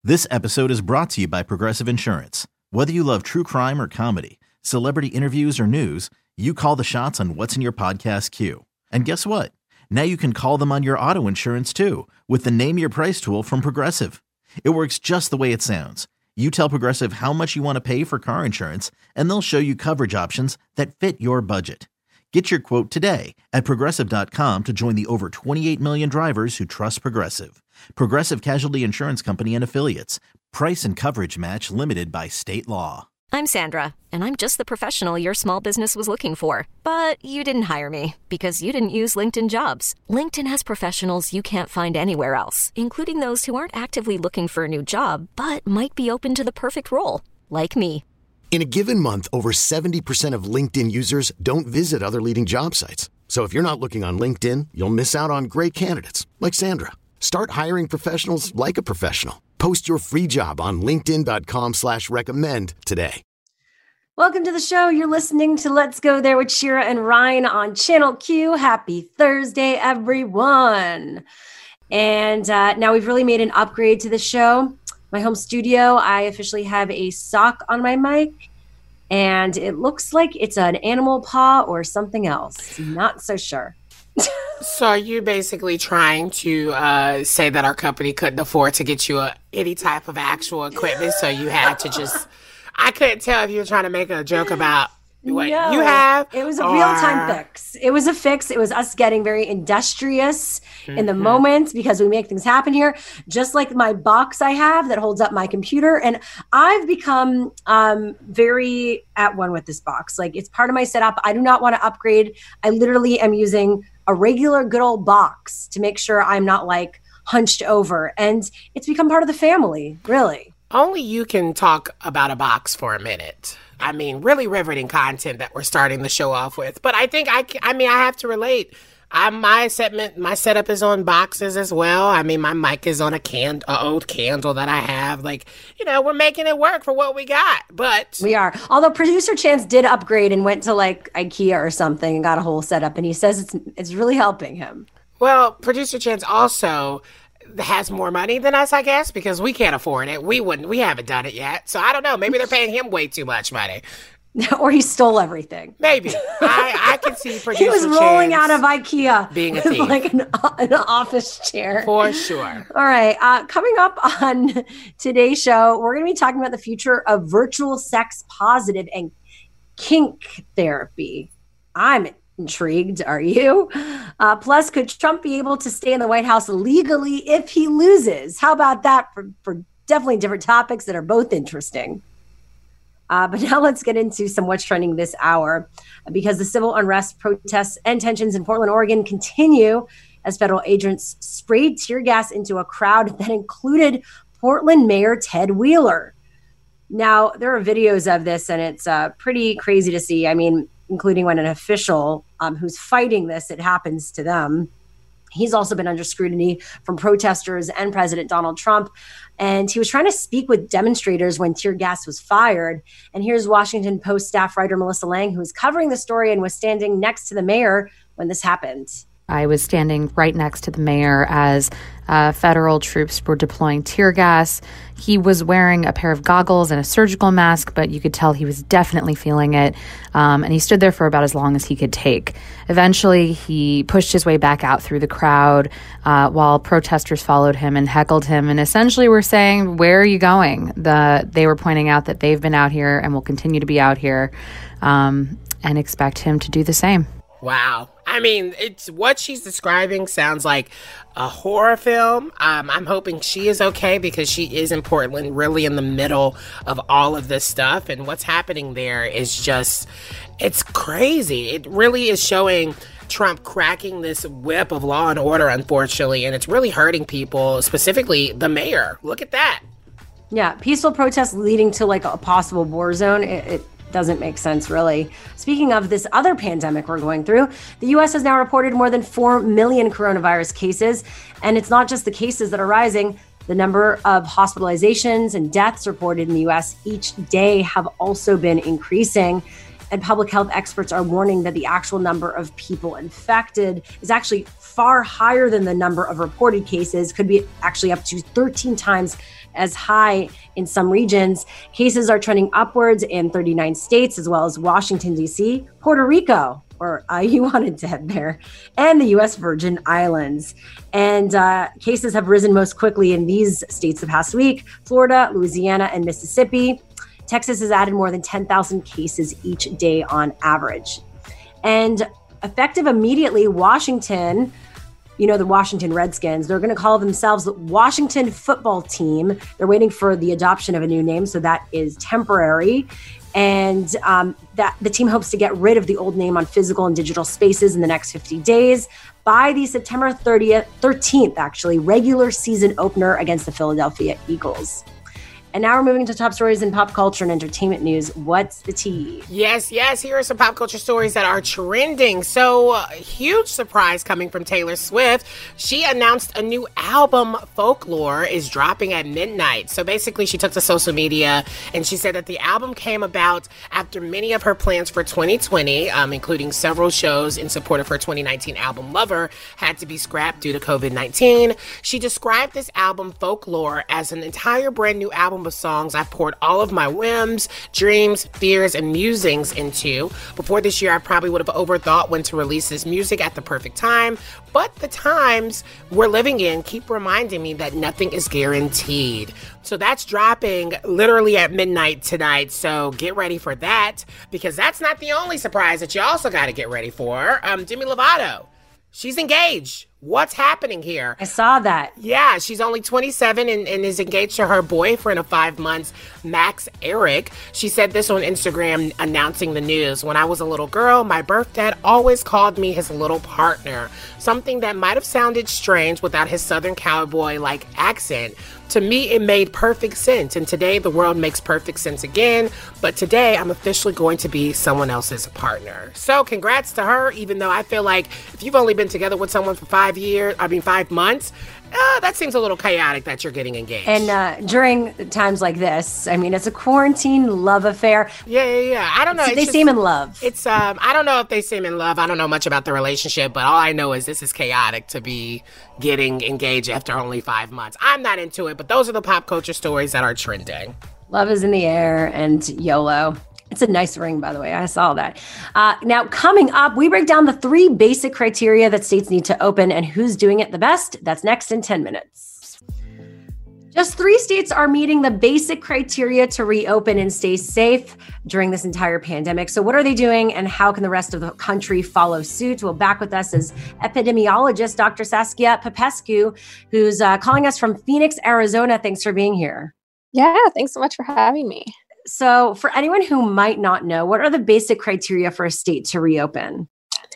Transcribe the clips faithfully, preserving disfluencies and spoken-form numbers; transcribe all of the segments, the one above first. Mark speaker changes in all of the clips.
Speaker 1: This episode is brought to you by Progressive Insurance. Whether you love true crime or comedy, celebrity interviews or news, you call the shots on what's in your podcast queue. And guess what? Now you can call them on your auto insurance too with the Name Your Price tool from Progressive. It works just the way it sounds. You tell Progressive how much you want to pay for car insurance, and they'll show you coverage options that fit your budget. Get your quote today at progressive dot com to join the over twenty-eight million drivers who trust Progressive. Progressive Casualty Insurance Company and Affiliates. Price and coverage match limited by state law.
Speaker 2: I'm Sandra, and I'm just the professional your small business was looking for. But you didn't hire me because you didn't use LinkedIn Jobs. LinkedIn has professionals you can't find anywhere else, including those who aren't actively looking for a new job, but might be open to the perfect role, like me.
Speaker 3: In a given month, over seventy percent of LinkedIn users don't visit other leading job sites. So if you're not looking on LinkedIn, you'll miss out on great candidates like Sandra. Start hiring professionals like a professional. Post your free job on linkedin dot com slash recommend today.
Speaker 4: Welcome to the show. You're listening to Let's Go There with Shira and Ryan on Channel Q. Happy Thursday, everyone. And uh, now we've really made an upgrade to the show. My home studio, I officially have a sock on my mic, and it looks like it's an animal paw or something else. Not so sure.
Speaker 5: So are you basically trying to uh, say that our company couldn't afford to get you a, any type of actual equipment, so you had to just... I couldn't tell if you were trying to make a joke about what
Speaker 4: no,
Speaker 5: you have.
Speaker 4: It was a
Speaker 5: or...
Speaker 4: real-time fix. It was a fix. It was us getting very industrious mm-hmm. in the moment because we make things happen here. Just like my box I have that holds up my computer. And I've become um, very at one with this box. Like, it's part of my setup. I do not want to upgrade. I literally am using a regular good old box to make sure I'm not like hunched over. And it's become part of the family, really.
Speaker 5: Only you can talk about a box for a minute. I mean, really riveting content that we're starting the show off with. But I think I, I mean, I have to relate. I, my set, my setup is on boxes as well. I mean, my mic is on a can, a old candle that I have. Like, you know, we're making it work for what we got. But
Speaker 4: we are. Although producer Chance did upgrade and went to like IKEA or something and got a whole setup, and he says it's it's really helping him.
Speaker 5: Well, producer Chance also has more money than us, I guess, because we can't afford it. We wouldn't. We haven't done it yet. So I don't know. Maybe they're paying him way too much money.
Speaker 4: Or he stole everything.
Speaker 5: Maybe. I, I could see producer
Speaker 4: He was rolling
Speaker 5: Chance
Speaker 4: out of IKEA.
Speaker 5: Being a thief.
Speaker 4: Like an, an office chair.
Speaker 5: For sure.
Speaker 4: All right. Uh, coming up on today's show, we're going to be talking about the future of virtual sex positive and kink therapy. I'm intrigued. Are you? Uh, plus, could Trump be able to stay in the White House legally if he loses? How about that for, for definitely different topics that are both interesting? Uh, but now let's get into some what's trending this hour, because the civil unrest, protests, and tensions in Portland, Oregon continue as federal agents sprayed tear gas into a crowd that included Portland Mayor Ted Wheeler. Now, there are videos of this, and it's uh, pretty crazy to see. I mean, including when an official um, who's fighting this, it happens to them. He's also been under scrutiny from protesters and President Donald Trump. And he was trying to speak with demonstrators when tear gas was fired. And here's Washington Post staff writer Melissa Lang, who was covering the story and was standing next to the mayor when this happened.
Speaker 6: I was standing right next to the mayor as uh, federal troops were deploying tear gas. He was wearing a pair of goggles and a surgical mask, but you could tell he was definitely feeling it. Um, and he stood there for about as long as he could take. Eventually, he pushed his way back out through the crowd uh, while protesters followed him and heckled him and essentially were saying, "Where are you going?" The, they were pointing out that they've been out here and will continue to be out here um, and expect him to do the same.
Speaker 5: Wow. I mean, it's what she's describing sounds like a horror film. Um, I'm hoping she is okay because she is in Portland, really in the middle of all of this stuff. And what's happening there is just, it's crazy. It really is showing Trump cracking this whip of law and order, unfortunately. And it's really hurting people, specifically the mayor. Look at that.
Speaker 4: Yeah, peaceful protests leading to like a possible war zone. It, it doesn't make sense, really. Speaking of this other pandemic we're going through, the U S has now reported more than four million coronavirus cases. And it's not just the cases that are rising. The number of hospitalizations and deaths reported in the U S each day have also been increasing. And public health experts are warning that the actual number of people infected is actually far higher than the number of reported cases, could be actually up to thirteen times as high in some regions. Cases are trending upwards in thirty-nine states, as well as Washington, D C, Puerto Rico, or uh, you wanted to head there, and the U S Virgin Islands. And uh, cases have risen most quickly in these states the past week: Florida, Louisiana, and Mississippi. Texas has added more than ten thousand cases each day on average. And effective immediately, Washington, you know, the Washington Redskins, they're going to call themselves the Washington Football Team. They're waiting for the adoption of a new name, so that is temporary. And um, that the team hopes to get rid of the old name on physical and digital spaces in the next fifty days. By the September thirtieth, thirteenth, actually, regular season opener against the Philadelphia Eagles. And now we're moving to top stories in pop culture and entertainment news. What's the tea?
Speaker 5: Yes, yes. Here are some pop culture stories that are trending. So, uh, huge surprise coming from Taylor Swift. She announced a new album, Folklore, is dropping at midnight. So basically, she took to social media and she said that the album came about after many of her plans for twenty twenty, um, including several shows in support of her twenty nineteen album Lover, had to be scrapped due to covid nineteen. She described this album, Folklore, as an entire brand new album of songs I poured all of my whims, dreams, fears, and musings into. Before this year, I probably would have overthought when to release this music at the perfect time, but the times we're living in keep reminding me that nothing is guaranteed. So that's dropping literally at midnight tonight, so get ready for that, because that's not the only surprise that you also got to get ready for. Um, Demi Lovato, she's engaged. What's happening here?
Speaker 4: I saw that.
Speaker 5: Yeah, she's only twenty-seven and, and is engaged to her boyfriend of five months, Max Eric. She said this on Instagram announcing the news. When I was a little girl, my birth dad always called me his little partner. Something that might have sounded strange without his Southern cowboy-like accent. To me, it made perfect sense, and today the world makes perfect sense again, but today I'm officially going to be someone else's partner. So congrats to her, even though I feel like if you've only been together with someone for five years, I mean five months, uh, that seems a little chaotic that you're getting engaged.
Speaker 4: And uh, during times like this, I mean, it's a quarantine love affair.
Speaker 5: Yeah, yeah, yeah. I don't know.
Speaker 4: So they
Speaker 5: just,
Speaker 4: seem in love.
Speaker 5: It's um, I don't know if they seem in love. I don't know much about the relationship, but all I know is this is chaotic to be getting engaged after only five months. I'm not into it, but those are the pop culture stories that are trending.
Speaker 4: Love is in the air and YOLO. It's a nice ring, by the way. I saw that. Uh, now, coming up, we break down the three basic criteria that states need to open and who's doing it the best. That's next in ten minutes. Just three states are meeting the basic criteria to reopen and stay safe during this entire pandemic. So what are they doing and how can the rest of the country follow suit? Well, back with us is epidemiologist Doctor Saskia Popescu, who's uh, calling us from Phoenix, Arizona. Thanks for being here.
Speaker 7: Yeah, thanks so much for having me.
Speaker 4: So for anyone who might not know, what are the basic criteria for a state to reopen?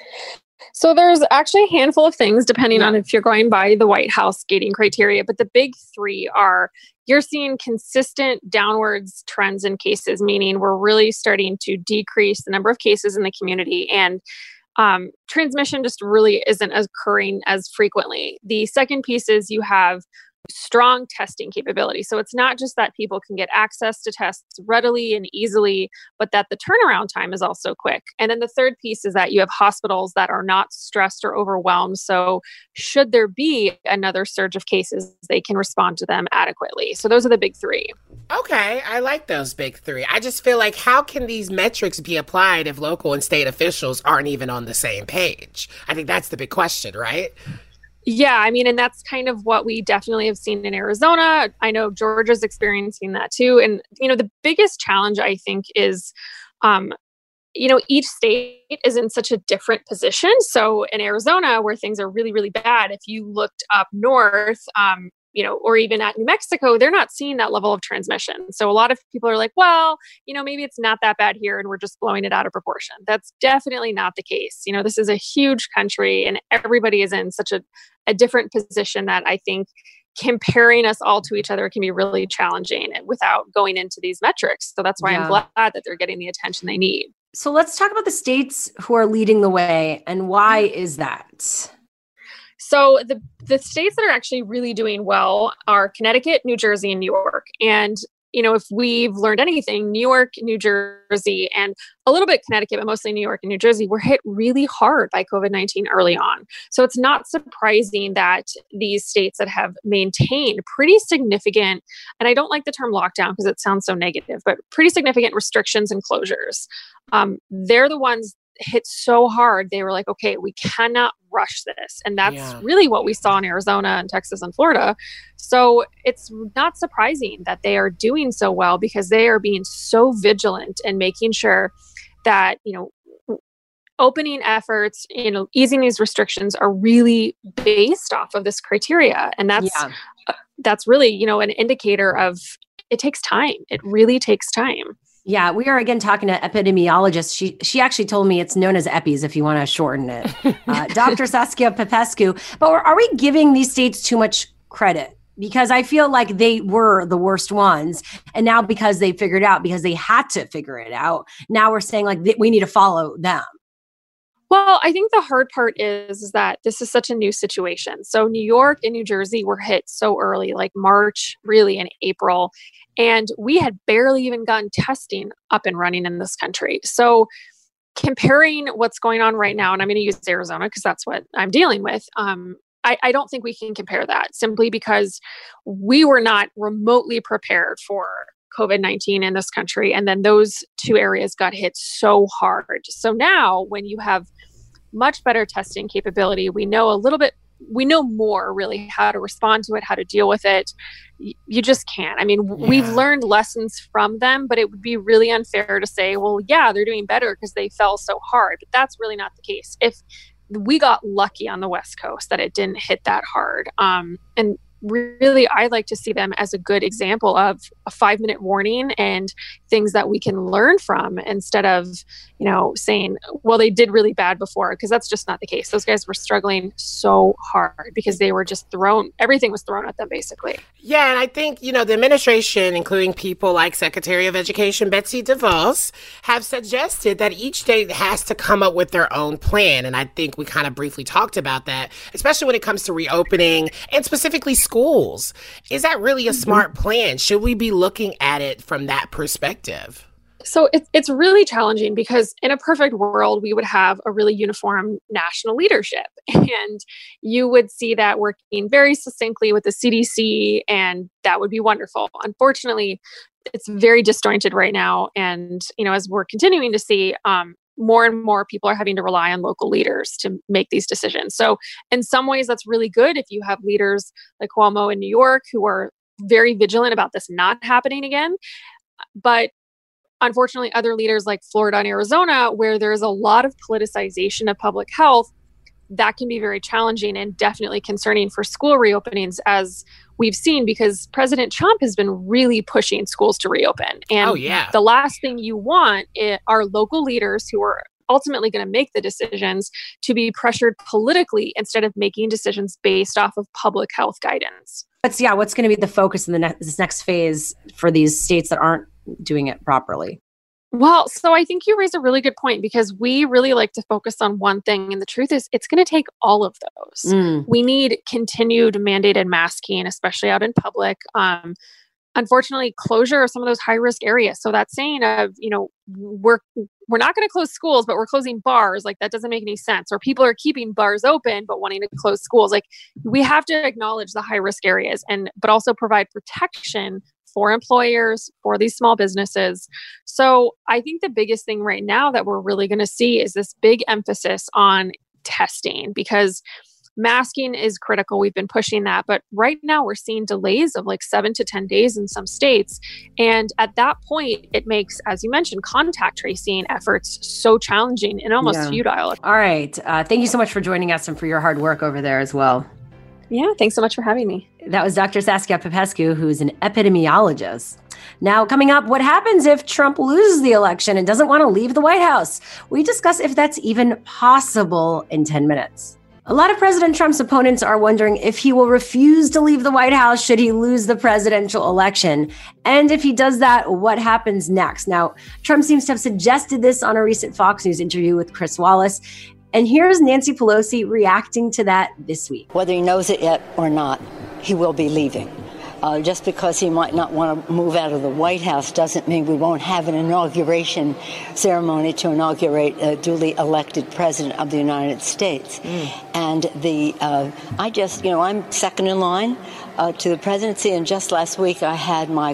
Speaker 7: So there's actually a handful of things depending yeah. on if you're going by the White House gating criteria, but the big three are you're seeing consistent downwards trends in cases, meaning we're really starting to decrease the number of cases in the community and um, transmission just really isn't occurring as frequently. The second piece is you have strong testing capability. So it's not just that people can get access to tests readily and easily, but that the turnaround time is also quick. And then the third piece is that you have hospitals that are not stressed or overwhelmed. So should there be another surge of cases, they can respond to them adequately. So those are the big three.
Speaker 5: Okay, I like those big three. I just feel like how can these metrics be applied if local and state officials aren't even on the same page? I think that's the big question, right?
Speaker 7: Yeah, I mean, and that's kind of what we definitely have seen in Arizona. I know Georgia's experiencing that too. And, you know, the biggest challenge, I think, is, um, you know, each state is in such a different position. So in Arizona, where things are really, really bad, if you looked up north, um, you know, or even at New Mexico, they're not seeing that level of transmission. So a lot of people are like, well, you know, maybe it's not that bad here and we're just blowing it out of proportion. That's definitely not the case. You know, this is a huge country and everybody is in such a, a different position that I think comparing us all to each other can be really challenging without going into these metrics. So that's why yeah. I'm glad that they're getting the attention they need.
Speaker 4: So let's talk about the states who are leading the way and why is that?
Speaker 7: So the, the states that are actually really doing well are Connecticut, New Jersey, and New York. And you know, if we've learned anything, New York, New Jersey, and a little bit Connecticut, but mostly New York and New Jersey were hit really hard by COVID nineteen early on. So it's not surprising that these states that have maintained pretty significant, and I don't like the term lockdown because it sounds so negative, but pretty significant restrictions and closures. Um, they're the ones hit so hard. They were like, okay, we cannot rush this. And that's yeah. really what we saw in Arizona and Texas and Florida. So it's not surprising that they are doing so well because they are being so vigilant and making sure that, you know, opening efforts, you know, easing these restrictions are really based off of this criteria. And that's, yeah. uh, that's really, you know, an indicator of it takes time. It really takes time.
Speaker 4: Yeah, we are again talking to epidemiologist. She she actually told me it's known as EPIs if you want to shorten it. Uh, Doctor Saskia Popescu. But are we giving these states too much credit? Because I feel like they were the worst ones. And now because they figured it out, because they had to figure it out, now we're saying like th- we need to follow them.
Speaker 7: Well, I think the hard part is, is that this is such a new situation. So New York and New Jersey were hit so early, like March, really in April. And we had barely even gotten testing up and running in this country. So comparing what's going on right now, and I'm going to use Arizona because that's what I'm dealing with. Um, I, I don't think we can compare that simply because we were not remotely prepared for COVID nineteen in this country. And then those two areas got hit so hard. So now when you have much better testing capability, we know a little bit, we know more really how to respond to it, how to deal with it. You just can't. I mean, yeah. we've learned lessons from them, but it would be really unfair to say, well, yeah, they're doing better because they fell so hard. But that's really not the case. If we got lucky on the West Coast that it didn't hit that hard. Um, and really, I like to see them as a good example of a five minute warning and things that we can learn from instead of, you know, saying, well, they did really bad before, because that's just not the case. Those guys were struggling so hard because they were just thrown, everything was thrown at them basically.
Speaker 5: Yeah. And I think, you know, the administration, including people like Secretary of Education Betsy DeVos, have suggested that each state has to come up with their own plan. And I think we kind of briefly talked about that, especially when it comes to reopening and specifically schools. Is that really a smart plan? Should we be looking at it from that perspective?
Speaker 7: So it, it's really challenging because in a perfect world, we would have a really uniform national leadership and you would see that working very succinctly with the C D C, and that would be wonderful. Unfortunately, it's very disjointed right now. And, you know, as we're continuing to see, um, more and more people are having to rely on local leaders to make these decisions. So in some ways, that's really good if you have leaders like Cuomo in New York who are very vigilant about this not happening again. But unfortunately, other leaders like Florida and Arizona, where there's a lot of politicization of public health, that can be very challenging and definitely concerning for school reopenings, as we've seen, because President Trump has been really pushing schools to reopen. And
Speaker 5: oh, yeah.
Speaker 7: the last thing you want are local leaders who are ultimately going to make the decisions to be pressured politically instead of making decisions based off of public health guidance.
Speaker 4: But yeah, what's going to be the focus in the ne- this next phase for these states that aren't doing it properly?
Speaker 7: Well, so I think you raise a really good point, because we really like to focus on one thing. And the truth is, it's going to take all of those. Mm. We need continued mandated masking, especially out in public. Um, unfortunately, closure of some of those high risk areas. So that saying of, you know, we're we're not going to close schools, but we're closing bars, like that doesn't make any sense. Or people are keeping bars open, but wanting to close schools. Like we have to acknowledge the high risk areas, and but also provide protection for employers, for these small businesses. So I think the biggest thing right now that we're really going to see is this big emphasis on testing, because masking is critical. We've been pushing that. But right now we're seeing delays of like seven to ten days in some states. And at that point, it makes, as you mentioned, contact tracing efforts so challenging and almost yeah. futile.
Speaker 4: All right. Uh, thank you so much for joining us and for your hard work over there as well.
Speaker 7: Yeah, thanks so much for having me.
Speaker 4: That was Doctor Saskia Popescu, who's an epidemiologist. Now, coming up, what happens if Trump loses the election and doesn't want to leave the White House? We discuss if that's even possible in ten minutes. A lot of President Trump's opponents are wondering if he will refuse to leave the White House should he lose the presidential election. And if he does that, what happens next? Now, Trump seems to have suggested this on a recent Fox News interview with Chris Wallace. And here's Nancy Pelosi reacting to that this week.
Speaker 8: Whether he knows it yet or not, he will be leaving. Uh, just because he might not want to move out of the White House doesn't mean we won't have an inauguration ceremony to inaugurate a duly elected president of the United States. Mm. And the uh, I just, you know, I'm second in line uh, to the presidency, and just last week I had my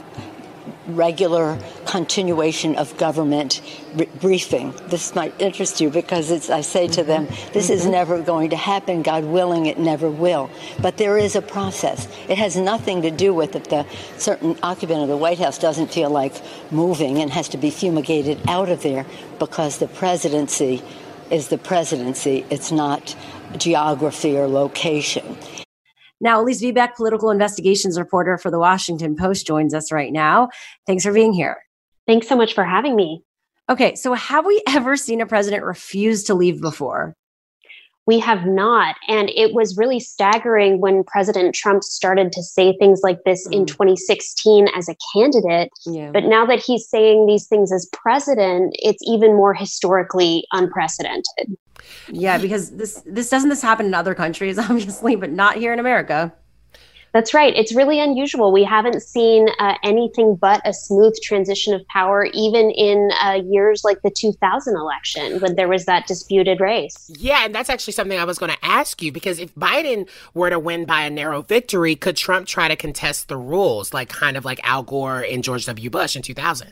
Speaker 8: regular continuation of government br- briefing. This might interest you because it's, I say to them, this mm-hmm. is never going to happen. God willing, it never will. But there is a process. It has nothing to do with if the certain occupant of the White House doesn't feel like moving and has to be fumigated out of there, because the presidency is the presidency. It's not geography or location.
Speaker 4: Now, Elise Viebeck, political investigations reporter for The Washington Post, joins us right now. Thanks for being here.
Speaker 9: Thanks so much for having me.
Speaker 4: Okay, so have we ever seen a president refuse to leave before?
Speaker 9: We have not. And it was really staggering when President Trump started to say things like this mm. in twenty sixteen as a candidate. Yeah. But now that he's saying these things as president, it's even more historically unprecedented.
Speaker 4: Yeah, because this this doesn't this happen in other countries, obviously, but not here in America.
Speaker 9: That's right. It's really unusual. We haven't seen uh, anything but a smooth transition of power, even in uh, years like the two thousand election, when there was that disputed race.
Speaker 5: Yeah, and that's actually something I was going to ask you, because if Biden were to win by a narrow victory, could Trump try to contest the rules, like kind of like Al Gore and George W. Bush in two thousand?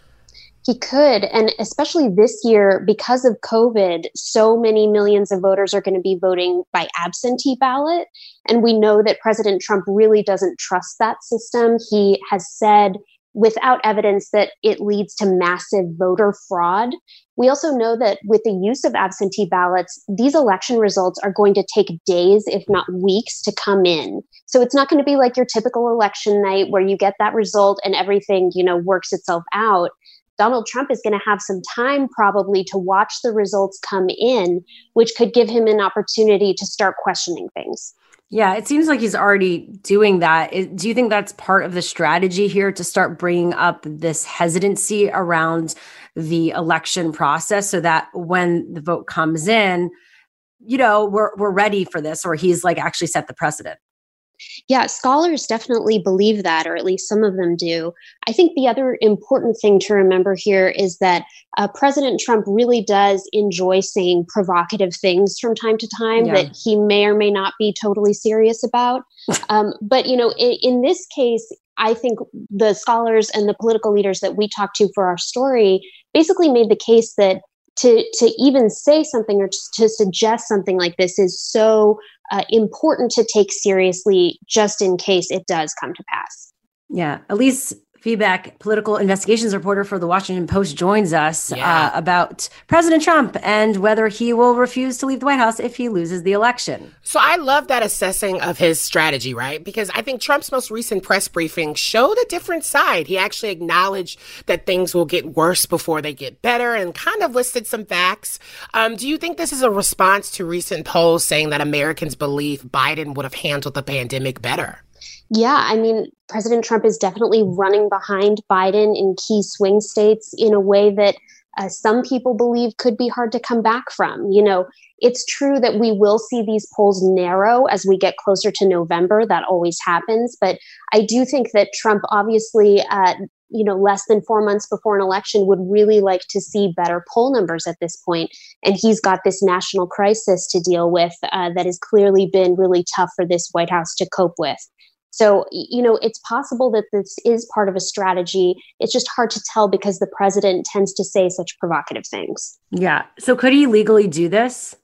Speaker 9: He could, and especially this year, because of COVID, so many millions of voters are going to be voting by absentee ballot. And we know that President Trump really doesn't trust that system. He has said without evidence that it leads to massive voter fraud. We also know that with the use of absentee ballots, these election results are going to take days, if not weeks, to come in. So it's not going to be like your typical election night where you get that result and everything, you know, works itself out. Donald Trump is going to have some time probably to watch the results come in, which could give him an opportunity to start questioning things.
Speaker 4: Yeah, it seems like he's already doing that. Do you think that's part of the strategy here, to start bringing up this hesitancy around the election process so that when the vote comes in, you know, we're we're ready for this, or he's like actually set the precedent?
Speaker 9: Yeah, scholars definitely believe that, or at least some of them do. I think the other important thing to remember here is that uh, President Trump really does enjoy saying provocative things from time to time yeah. that he may or may not be totally serious about. um, but, you know, in, in this case, I think the scholars and the political leaders that we talked to for our story basically made the case that to to even say something or to suggest something like this is so uh, important to take seriously, just in case it does come to pass.
Speaker 4: Yeah. Elise Viebeck, political investigations reporter for The Washington Post, joins us yeah. uh, about President Trump and whether he will refuse to leave the White House if he loses the election.
Speaker 5: So I love that assessing of his strategy, right? Because I think Trump's most recent press briefing showed a different side. He actually acknowledged that things will get worse before they get better and kind of listed some facts. Um, do you think this is a response to recent polls saying that Americans believe Biden would have handled the pandemic better?
Speaker 9: Yeah, I mean, President Trump is definitely running behind Biden in key swing states in a way that uh, some people believe could be hard to come back from. You know, it's true that we will see these polls narrow as we get closer to November. That always happens. But I do think that Trump, obviously, uh, you know, less than four months before an election, would really like to see better poll numbers at this point. And he's got this national crisis to deal with uh, that has clearly been really tough for this White House to cope with. So, you know, it's possible that this is part of a strategy. It's just hard to tell because the president tends to say such provocative things.
Speaker 4: Yeah. So could he legally do this?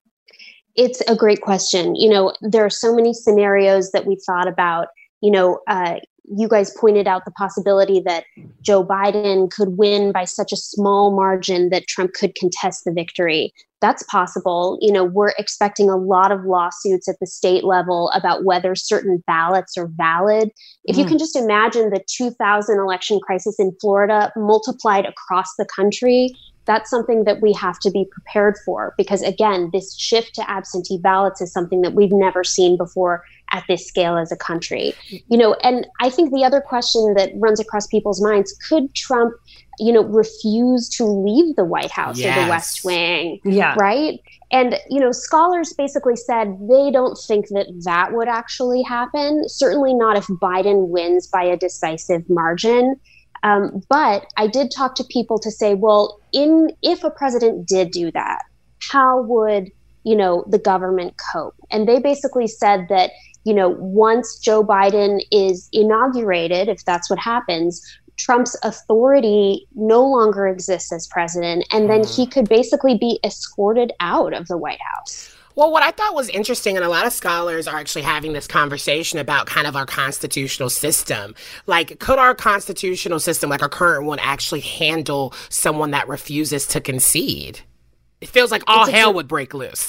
Speaker 9: It's a great question. You know, there are so many scenarios that we thought about. You know, uh, you guys pointed out the possibility that Joe Biden could win by such a small margin that Trump could contest the victory. That's possible. You know, we're expecting a lot of lawsuits at the state level about whether certain ballots are valid. If mm. you can just imagine the two thousand election crisis in Florida multiplied across the country, that's something that we have to be prepared for, because again, this shift to absentee ballots is something that we've never seen before at this scale as a country. You know, and I think the other question that runs across people's minds, could Trump, you know, refuse to leave the White House yes. or the West Wing?
Speaker 4: Yeah.
Speaker 9: Right? And, you know, scholars basically said they don't think that that would actually happen. Certainly not if Biden wins by a decisive margin. Um, but I did talk to people to say, well, in if a president did do that, how would, you know, the government cope? And they basically said that, you know, once Joe Biden is inaugurated, if that's what happens, Trump's authority no longer exists as president, and then he could basically be escorted out of the White House.
Speaker 5: Well, what I thought was interesting, and a lot of scholars are actually having this conversation about kind of our constitutional system. Like, could our constitutional system, like our current one, actually handle someone that refuses to concede? It feels like all hell a, would break loose.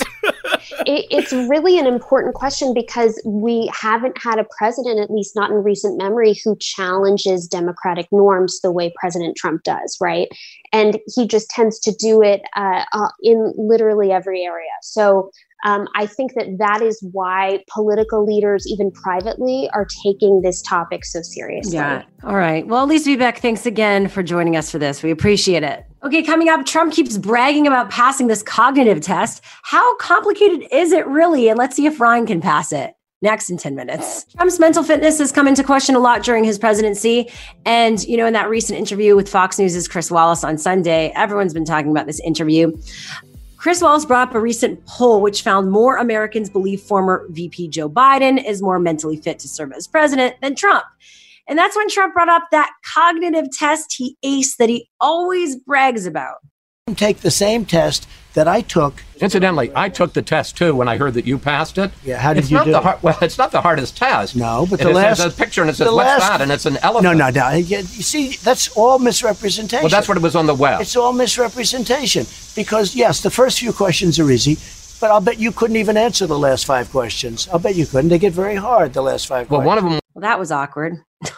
Speaker 9: it, it's really an important question, because we haven't had a president, at least not in recent memory, who challenges democratic norms the way President Trump does, right? And he just tends to do it uh, uh, in literally every area. So um, I think that that is why political leaders, even privately, are taking this topic so seriously.
Speaker 4: Yeah. All right. Well, Lisa Vivek, thanks again for joining us for this. We appreciate it. Okay, coming up, Trump keeps bragging about passing this cognitive test. How complicated is it really? And let's see if Ryan can pass it. Next in ten minutes. Trump's mental fitness has come into question a lot during his presidency. And, you know, in that recent interview with Fox News' Chris Wallace on Sunday, everyone's been talking about this interview. Chris Wallace brought up a recent poll which found more Americans believe former V P Joe Biden is more mentally fit to serve as president than Trump. And that's when Trump brought up that cognitive test he aced that he always brags about.
Speaker 10: Take the same test that I took.
Speaker 11: Incidentally, I took the test too when I heard that you passed it.
Speaker 10: Yeah, how did
Speaker 11: it's
Speaker 10: you
Speaker 11: not
Speaker 10: do
Speaker 11: the
Speaker 10: it?
Speaker 11: Hard, well, it's not the hardest test.
Speaker 10: No, but
Speaker 11: it
Speaker 10: the
Speaker 11: is,
Speaker 10: last...
Speaker 11: There's a picture and it says,
Speaker 10: what's
Speaker 11: last,
Speaker 10: that?
Speaker 11: And it's an elephant.
Speaker 10: No, no, no. You see, that's all misrepresentation.
Speaker 11: Well, that's what it was on the web.
Speaker 10: It's all misrepresentation. Because, yes, the first few questions are easy, but I'll bet you couldn't even answer the last five questions. I'll bet you couldn't. They get very hard, the last five
Speaker 11: well,
Speaker 10: questions.
Speaker 11: Well, one of them...
Speaker 4: Well, that was awkward.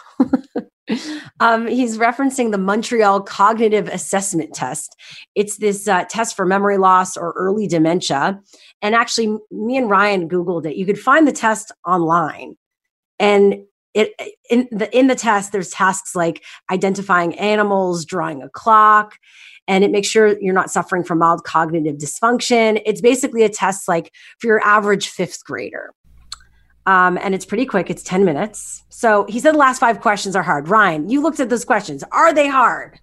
Speaker 4: Um, he's referencing the Montreal Cognitive Assessment Test. It's this uh, test for memory loss or early dementia. And actually, me and Ryan Googled it. You could find the test online. And it in the in the test, there's tasks like identifying animals, drawing a clock, and it makes sure you're not suffering from mild cognitive dysfunction. It's basically a test like for your average fifth grader. Um, and it's pretty quick. It's ten minutes. So he said the last five questions are hard. Ryan, you looked at those questions. Are they hard?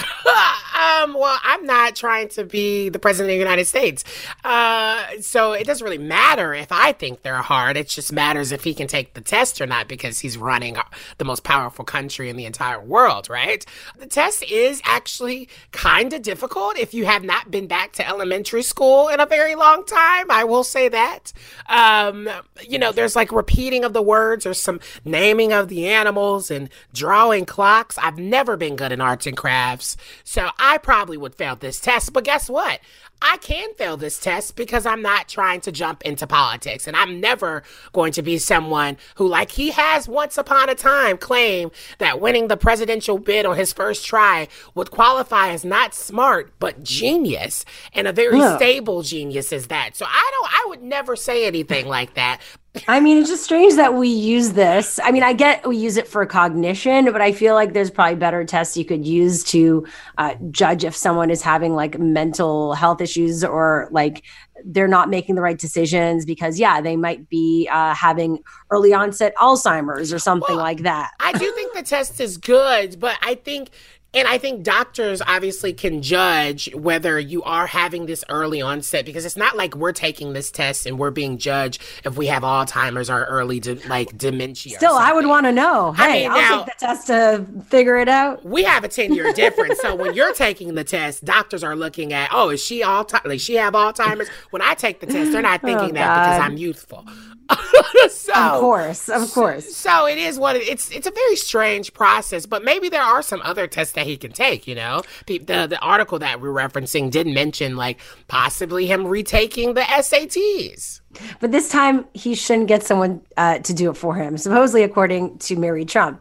Speaker 5: um, well, I'm not trying to be the president of the United States. Uh, so it doesn't really matter if I think they're hard. It just matters if he can take the test or not, because he's running the most powerful country in the entire world, right? The test is actually kind of difficult if you have not been back to elementary school in a very long time. I will say that. Um, you know, there's like repeating of the words or some naming of the animals and drawing clocks. I've never been good in arts and crafts. So I probably would fail this test, but guess what? I can fail this test because I'm not trying to jump into politics, and I'm never going to be someone who, like he has once upon a time, claimed that winning the presidential bid on his first try would qualify as not smart, but genius, and a very yeah. stable genius is that. So I don't, I would never say anything like that.
Speaker 4: I mean, it's just strange that we use this. I mean, I get we use it for cognition, but I feel like there's probably better tests you could use to uh, judge if someone is having like mental health issues or like they're not making the right decisions because, yeah, they might be uh, having early onset Alzheimer's or something well, like that.
Speaker 5: I do think the test is good, but I think And I think doctors obviously can judge whether you are having this early onset, because it's not like we're taking this test and we're being judged if we have Alzheimer's or early de- like dementia.
Speaker 4: Still, I would want to know. Hey, I mean, I'll now, take the test to figure it out.
Speaker 5: We have a ten-year difference. So when you're taking the test, doctors are looking at, oh, is she all like she have Alzheimer's? When I take the test, they're not thinking oh, that because I'm youthful. so,
Speaker 4: of course, of course.
Speaker 5: So it is what it, it's. It's a very strange process, but maybe there are some other tests that he can take. You know, the the, the article that we're referencing did mention like possibly him retaking the S A Ts.
Speaker 4: But this time he shouldn't get someone uh, to do it for him. Supposedly, according to Mary Trump,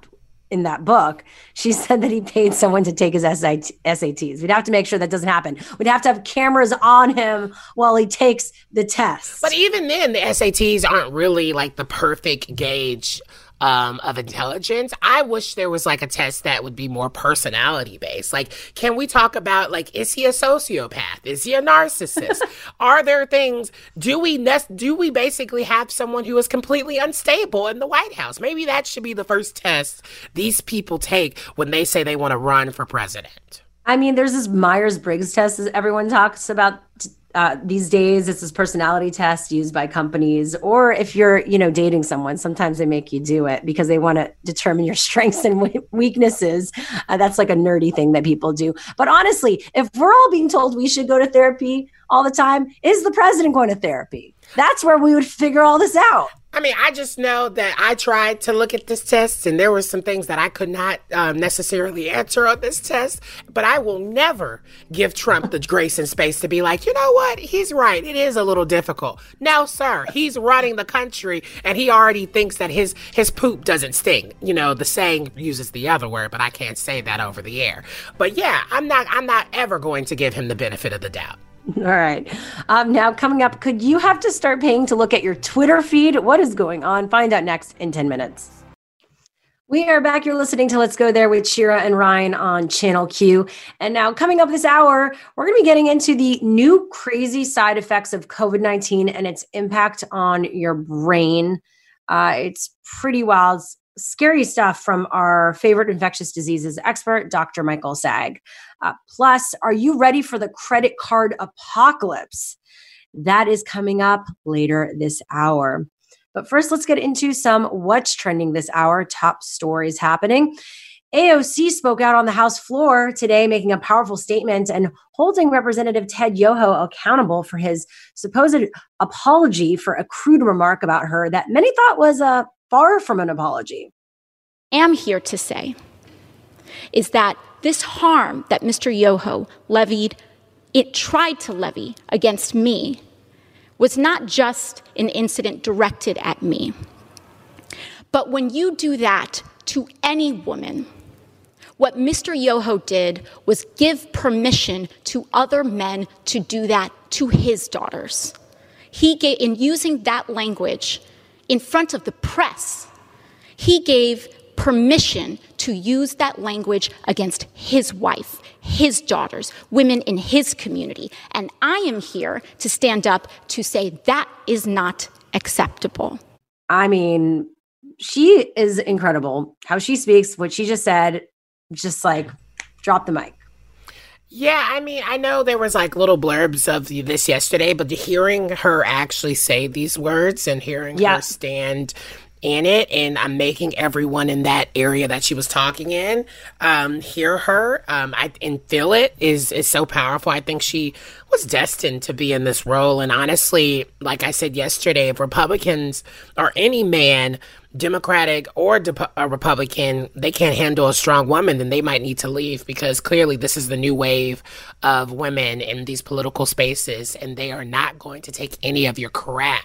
Speaker 4: in that book, she said that he paid someone to take his S A Ts. We'd have to make sure that doesn't happen. We'd have to have cameras on him while he takes the test.
Speaker 5: But even then, the S A Ts aren't really like the perfect gauge um, of intelligence. I wish there was like a test that would be more personality based. Like, can we talk about like, is he a sociopath? Is he a narcissist? Are there things, do we, ne- do we basically have someone who is completely unstable in the White House? Maybe that should be the first test these people take when they say they want to run for president.
Speaker 4: I mean, there's this Myers-Briggs test that everyone talks about uh, these days. It's this personality test used by companies, or if you're, you know, dating someone, sometimes they make you do it because they want to determine your strengths and w- weaknesses. Uh, that's like a nerdy thing that people do. But honestly, if we're all being told we should go to therapy all the time, is the president going to therapy? That's where we would figure all this out.
Speaker 5: I mean, I just know that I tried to look at this test and there were some things that I could not um, necessarily answer on this test, but I will never give Trump the grace and space to be like, you know what? He's right. It is a little difficult. No, sir. He's running the country and he already thinks that his, his poop doesn't stink. You know, the saying uses the other word, but I can't say that over the air. But yeah, I'm not, I'm not ever going to give him the benefit of the doubt.
Speaker 4: All right. Um, now, coming up, could you have to start paying to look at your Twitter feed? What is going on? Find out next in ten minutes. We are back. You're listening to Let's Go There with Shira and Ryan on Channel Q. And now, coming up this hour, we're going to be getting into the new crazy side effects of covid nineteen and its impact on your brain. Uh, it's pretty wild. Scary stuff from our favorite infectious diseases expert, Doctor Michael Sag. Uh, plus, are you ready for the credit card apocalypse? That is coming up later this hour. But first, let's get into some what's trending this hour, top stories happening. A O C spoke out on the House floor today, making a powerful statement and holding Representative Ted Yoho accountable for his supposed apology for a crude remark about her that many thought was a far from an apology.
Speaker 12: Am here to say is that this harm that Mister Yoho levied, it tried to levy against me, was not just an incident directed at me. But when you do that to any woman, what Mister Yoho did was give permission to other men to do that to his daughters. He gave, in using that language in front of the press, he gave permission to use that language against his wife, his daughters, women in his community. And I am here to stand up to say that is not acceptable.
Speaker 4: I mean, she is incredible. How she speaks, what she just said, just like drop the mic.
Speaker 5: Yeah, I mean, I know there was like little blurbs of this yesterday, but hearing her actually say these words and hearing yeah. her stand in it, and I'm making everyone in that area that she was talking in um, hear her um, I, and feel it is is so powerful. I think she was destined to be in this role. And honestly, like I said yesterday, if Republicans or any man, Democratic or de- a Republican, they can't handle a strong woman, then they might need to leave, because clearly this is the new wave of women in these political spaces, and they are not going to take any of your crap.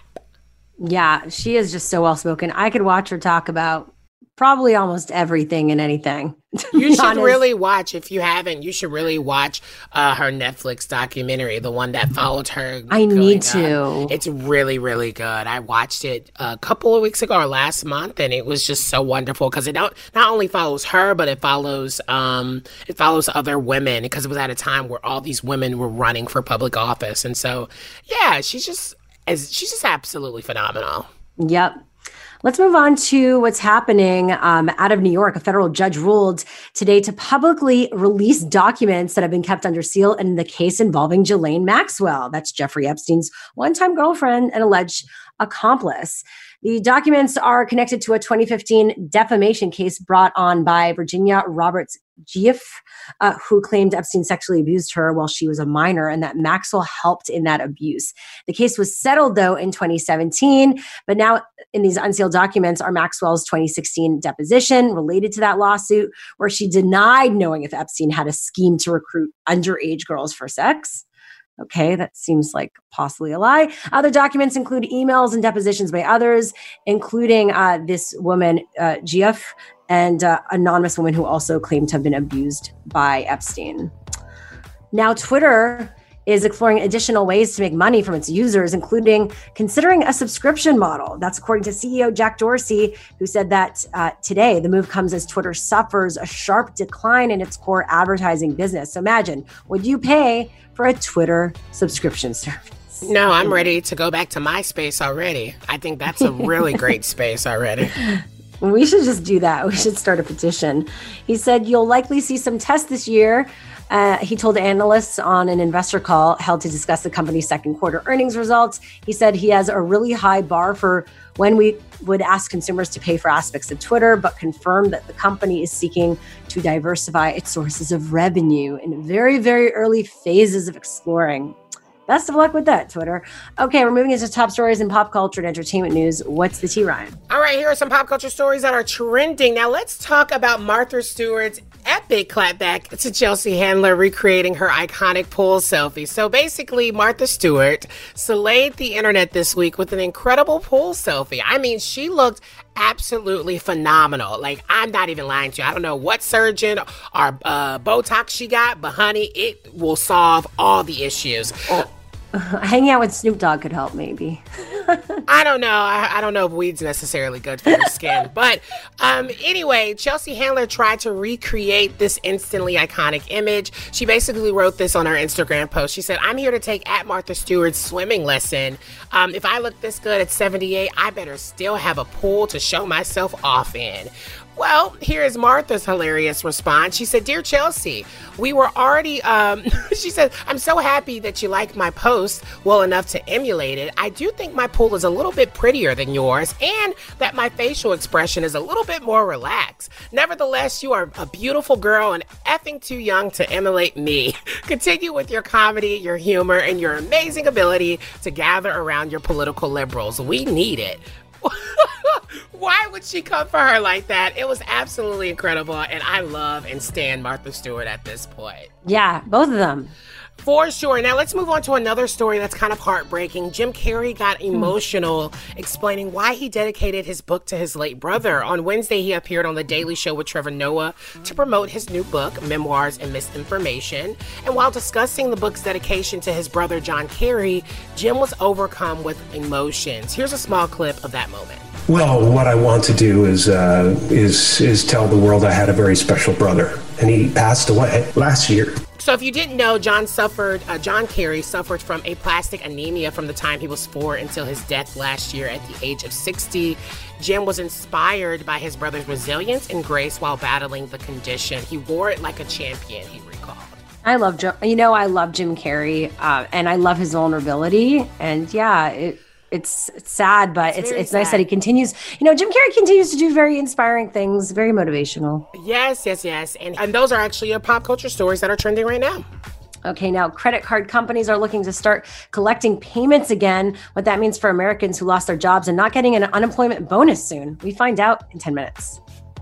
Speaker 4: Yeah, she is just so well spoken. I could watch her talk about probably almost everything and anything.
Speaker 5: You should honest. really watch, if you haven't, you should really watch uh, her Netflix documentary, the one that followed her.
Speaker 4: I need to.
Speaker 5: Up. It's really, really good. I watched it a couple of weeks ago or last month, and it was just so wonderful because it not, not only follows her, but it follows um, it follows other women, because it was at a time where all these women were running for public office. And so, yeah, she's just as she's just absolutely phenomenal.
Speaker 4: Yep. Let's move on to what's happening um, out of New York. A federal judge ruled today to publicly release documents that have been kept under seal in the case involving Ghislaine Maxwell. That's Jeffrey Epstein's one-time girlfriend and alleged accomplice. The documents are connected to a twenty fifteen defamation case brought on by Virginia Roberts Giuff, uh, who claimed Epstein sexually abused her while she was a minor and that Maxwell helped in that abuse. The case was settled, though, in twenty seventeen, but now in these unsealed documents are Maxwell's twenty sixteen deposition related to that lawsuit, where she denied knowing if Epstein had a scheme to recruit underage girls for sex. Okay, that seems like possibly a lie. Other documents include emails and depositions by others, including uh, this woman, uh, Giuff, and uh, anonymous woman who also claimed to have been abused by Epstein. Now, Twitter is exploring additional ways to make money from its users, including considering a subscription model. That's according to C E O Jack Dorsey, who said that uh, today the move comes as Twitter suffers a sharp decline in its core advertising business. So imagine, would you pay for a Twitter subscription service?
Speaker 5: No, I'm ready to go back to MySpace already. I think that's a really great space already.
Speaker 4: We should just do that. We should start a petition. He said, you'll likely see some tests this year. Uh, he told analysts on an investor call held to discuss the company's second quarter earnings results. He said he has a really high bar for when we would ask consumers to pay for aspects of Twitter, but confirmed that the company is seeking to diversify its sources of revenue in very, very early phases of exploring. Best of luck with that, Twitter. Okay, we're moving into top stories in pop culture and entertainment news. What's the tea, Ryan?
Speaker 5: All right, here are some pop culture stories that are trending. Now let's talk about Martha Stewart's epic clapback to Chelsea Handler recreating her iconic pool selfie. So basically, Martha Stewart slayed the internet this week with an incredible pool selfie. I mean, she looked absolutely phenomenal. Like, I'm not even lying to you. I don't know what surgeon or uh, Botox she got, but honey, it will solve all the issues.
Speaker 4: Oh. Hanging out with Snoop Dogg could help, maybe.
Speaker 5: I don't know. I, I don't know if weed's necessarily good for your skin. But um, anyway, Chelsea Handler tried to recreate this instantly iconic image. She basically wrote this on her Instagram post. She said, I'm here to take at Martha Stewart's swimming lesson. Um, if I look this good at seventy-eight, I better still have a pool to show myself off in. Well, here is Martha's hilarious response. She said, Dear Chelsea, we were already, um, she said, I'm so happy that you like my post well enough to emulate it. I do think my pool is a little bit prettier than yours and that my facial expression is a little bit more relaxed. Nevertheless, you are a beautiful girl and effing too young to emulate me. Continue with your comedy, your humor, and your amazing ability to gather around your political liberals. We need it. Why would she come for her like that? It was absolutely incredible, and I love and stan Martha Stewart at this point.
Speaker 4: Yeah, both of them.
Speaker 5: For sure. Now let's move on to another story that's kind of heartbreaking. Jim Carrey got emotional explaining why he dedicated his book to his late brother. On Wednesday, he appeared on The Daily Show with Trevor Noah to promote his new book, Memoirs and Misinformation. And while discussing the book's dedication to his brother, John Kerry, Jim was overcome with emotions. Here's a small clip of that moment.
Speaker 13: Well, what I want to do is uh, is is tell the world I had a very special brother, and he passed away last year.
Speaker 5: So if you didn't know, John suffered, uh, John Kerry suffered from aplastic anemia from the time he was four until his death last year at the age of sixty. Jim was inspired by his brother's resilience and grace while battling the condition. He wore it like a champion, he recalled.
Speaker 4: I love, Jim, you know, I love Jim Carrey, uh, and I love his vulnerability. And yeah, it, it's, it's sad, but it's it's, it's nice that he continues. You know, Jim Carrey continues to do very inspiring things, very motivational.
Speaker 5: Yes, yes, yes. And, and those are actually your pop culture stories that are trending right now.
Speaker 4: Okay, now credit card companies are looking to start collecting payments again. What that means for Americans who lost their jobs and not getting an unemployment bonus soon. We find out in ten minutes.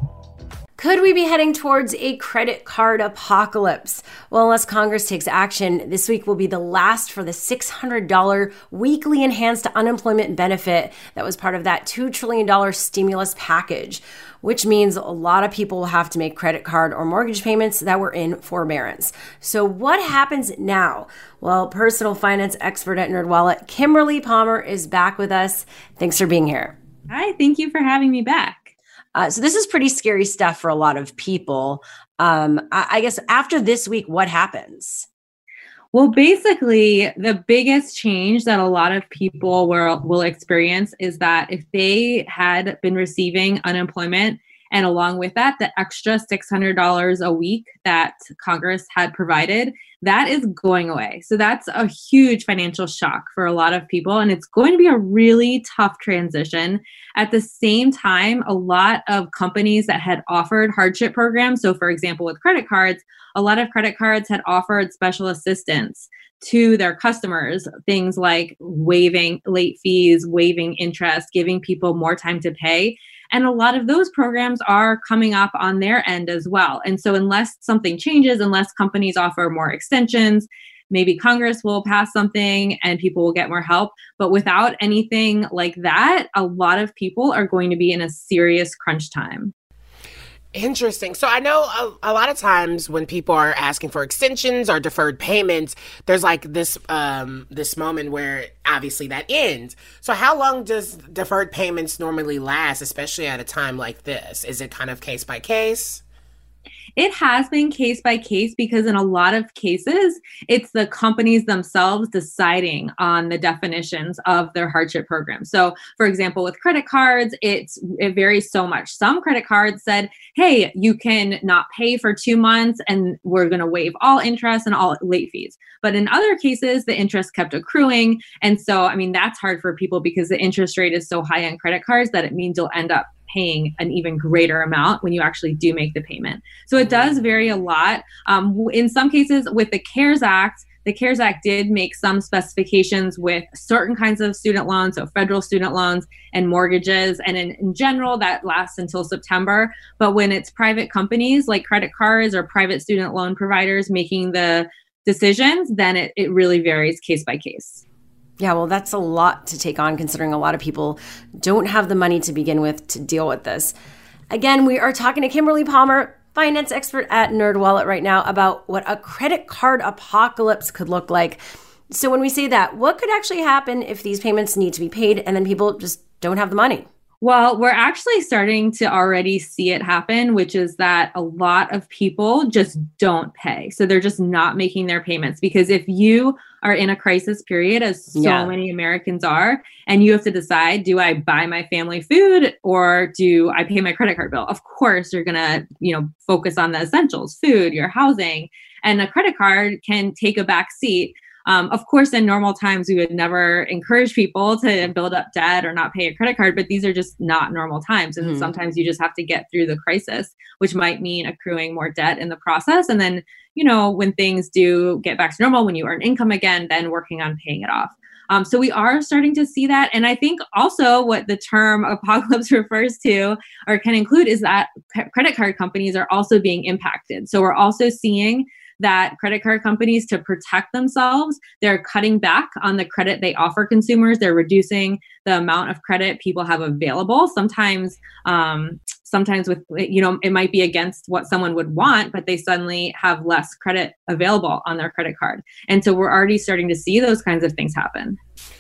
Speaker 4: Could we be heading towards a credit card apocalypse? Well, unless Congress takes action, this week will be the last for the six hundred dollars weekly enhanced unemployment benefit that was part of that two trillion dollars stimulus package, which means a lot of people will have to make credit card or mortgage payments that were in forbearance. So what happens now? Well, personal finance expert at NerdWallet, Kimberly Palmer, is back with us. Thanks for being here.
Speaker 14: Hi, thank you for having me back.
Speaker 4: Uh, so this is pretty scary stuff for a lot of people. Um, I, I guess after this week, what happens?
Speaker 14: Well, basically, the biggest change that a lot of people will, will experience is that if they had been receiving unemployment, and along with that, the extra six hundred dollars a week that Congress had provided, that is going away. So that's a huge financial shock for a lot of people. And it's going to be a really tough transition. At the same time, a lot of companies that had offered hardship programs, so for example, with credit cards, a lot of credit cards had offered special assistance to their customers, things like waiving late fees, waiving interest, giving people more time to pay. And a lot of those programs are coming up on their end as well. And so unless something changes, unless companies offer more extensions, maybe Congress will pass something and people will get more help. But without anything like that, a lot of people are going to be in a serious crunch time.
Speaker 5: Interesting. So I know a, a lot of times when people are asking for extensions or deferred payments, there's like this um, this moment where obviously that ends. So how long does deferred payments normally last, especially at a time like this? Is it kind of case by case?
Speaker 14: It has been case by case because in a lot of cases, it's the companies themselves deciding on the definitions of their hardship program. So, for example, with credit cards, it's it varies so much. Some credit cards said, hey, you can not pay for two months and we're going to waive all interest and all late fees. But in other cases, the interest kept accruing. And so, I mean, that's hard for people because the interest rate is so high on credit cards that it means you'll end up paying an even greater amount when you actually do make the payment. So it does vary a lot. Um, in some cases with the CARES Act, the CARES Act did make some specifications with certain kinds of student loans, so federal student loans and mortgages. And in, in general, that lasts until September. But when it's private companies like credit cards or private student loan providers making the decisions, then it, it really varies case by case.
Speaker 4: Yeah, well, that's a lot to take on considering a lot of people don't have the money to begin with to deal with this. Again, we are talking to Kimberly Palmer, finance expert at NerdWallet right now, about what a credit card apocalypse could look like. So when we say that, what could actually happen if these payments need to be paid and then people just don't have the money?
Speaker 14: Well, we're actually starting to already see it happen, which is that a lot of people just don't pay. So they're just not making their payments because if you are in a crisis period, as so yeah. many Americans are, and you have to decide, do I buy my family food or do I pay my credit card bill? Of course, you're going to, you know, focus on the essentials, food, your housing, and a credit card can take a back seat. Um, of course, in normal times, we would never encourage people to build up debt or not pay a credit card, but these are just not normal times. And mm-hmm. sometimes you just have to get through the crisis, which might mean accruing more debt in the process. And then, you know, when things do get back to normal, when you earn income again, then working on paying it off. Um, so we are starting to see that. And I think also what the term apocalypse refers to or can include is that credit card companies are also being impacted. So we're also seeing that credit card companies, to protect themselves, they're cutting back on the credit they offer consumers. They're reducing the amount of credit people have available. Sometimes, um, sometimes with, you know, it might be against what someone would want, but they suddenly have less credit available on their credit card. And so we're already starting to see those kinds of things happen.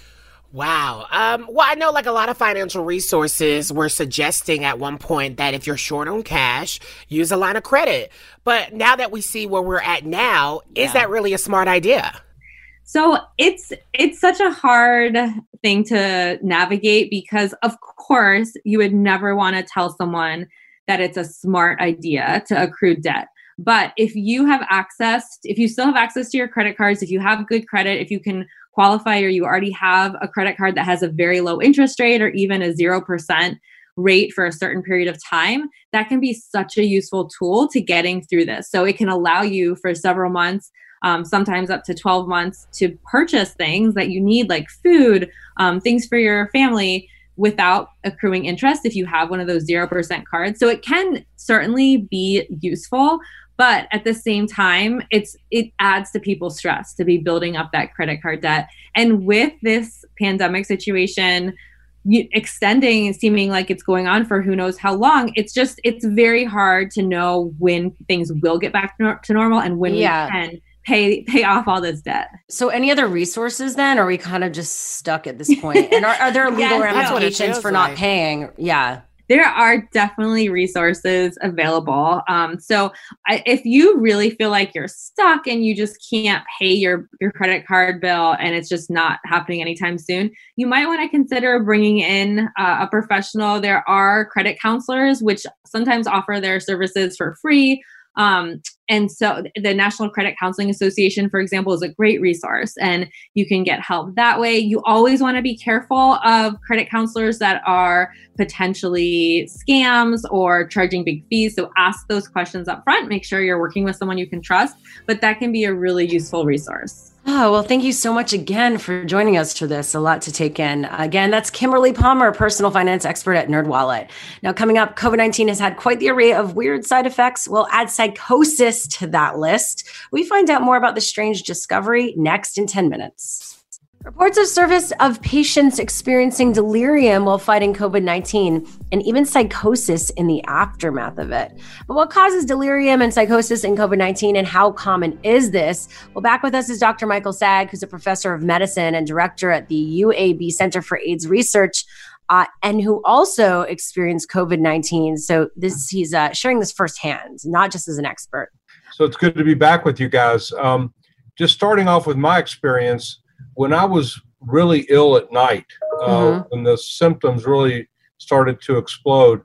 Speaker 5: Wow. Um, well, I know like a lot of financial resources were suggesting at one point that if you're short on cash, use a line of credit. But now that we see where we're at now, yeah. is that really a smart idea?
Speaker 14: So it's it's such a hard thing to navigate because, of course, you would never want to tell someone that it's a smart idea to accrue debt. But if you have access, if you still have access to your credit cards, if you have good credit, if you can qualify or you already have a credit card that has a very low interest rate or even a zero percent rate for a certain period of time, that can be such a useful tool to getting through this. So it can allow you for several months, um, sometimes up to twelve months, to purchase things that you need, like food, um, things for your family, without accruing interest if you have one of those zero percent cards. So it can certainly be useful. But at the same time, it's it adds to people's stress to be building up that credit card debt. And with this pandemic situation you, extending and seeming like it's going on for who knows how long, it's just it's very hard to know when things will get back to, to normal and when yeah. we can pay pay off all this debt.
Speaker 4: So any other resources then? Or are we kind of just stuck at this point? And are, are there legal yes, ramifications for not like. paying? Yeah.
Speaker 14: There are definitely resources available. Um, so I, if you really feel like you're stuck and you just can't pay your, your credit card bill and it's just not happening anytime soon, you might want to consider bringing in uh, a professional. There are credit counselors, which sometimes offer their services for free. Um, and so the National Credit Counseling Association, for example, is a great resource and you can get help that way. You always want to be careful of credit counselors that are potentially scams or charging big fees. So ask those questions up front, make sure you're working with someone you can trust, but that can be a really useful resource.
Speaker 4: Oh, well, thank you so much again for joining us for this. A lot to take in. Again, that's Kimberly Palmer, personal finance expert at NerdWallet. Now, coming up, COVID nineteen has had quite the array of weird side effects. We'll add psychosis to that list. We find out more about the strange discovery next in ten minutes. Reports have surfaced of patients experiencing delirium while fighting COVID nineteen and even psychosis in the aftermath of it. But what causes delirium and psychosis in COVID nineteen, and how common is this? Well, back with us is Doctor Michael Saag, who's a professor of medicine and director at the U A B Center for AIDS Research, uh, and who also experienced COVID nineteen. So this he's uh, sharing this firsthand, not just as an expert.
Speaker 15: So it's good to be back with you guys. Um, just starting off with my experience, when I was really ill at night, uh, mm-hmm. when the symptoms really started to explode,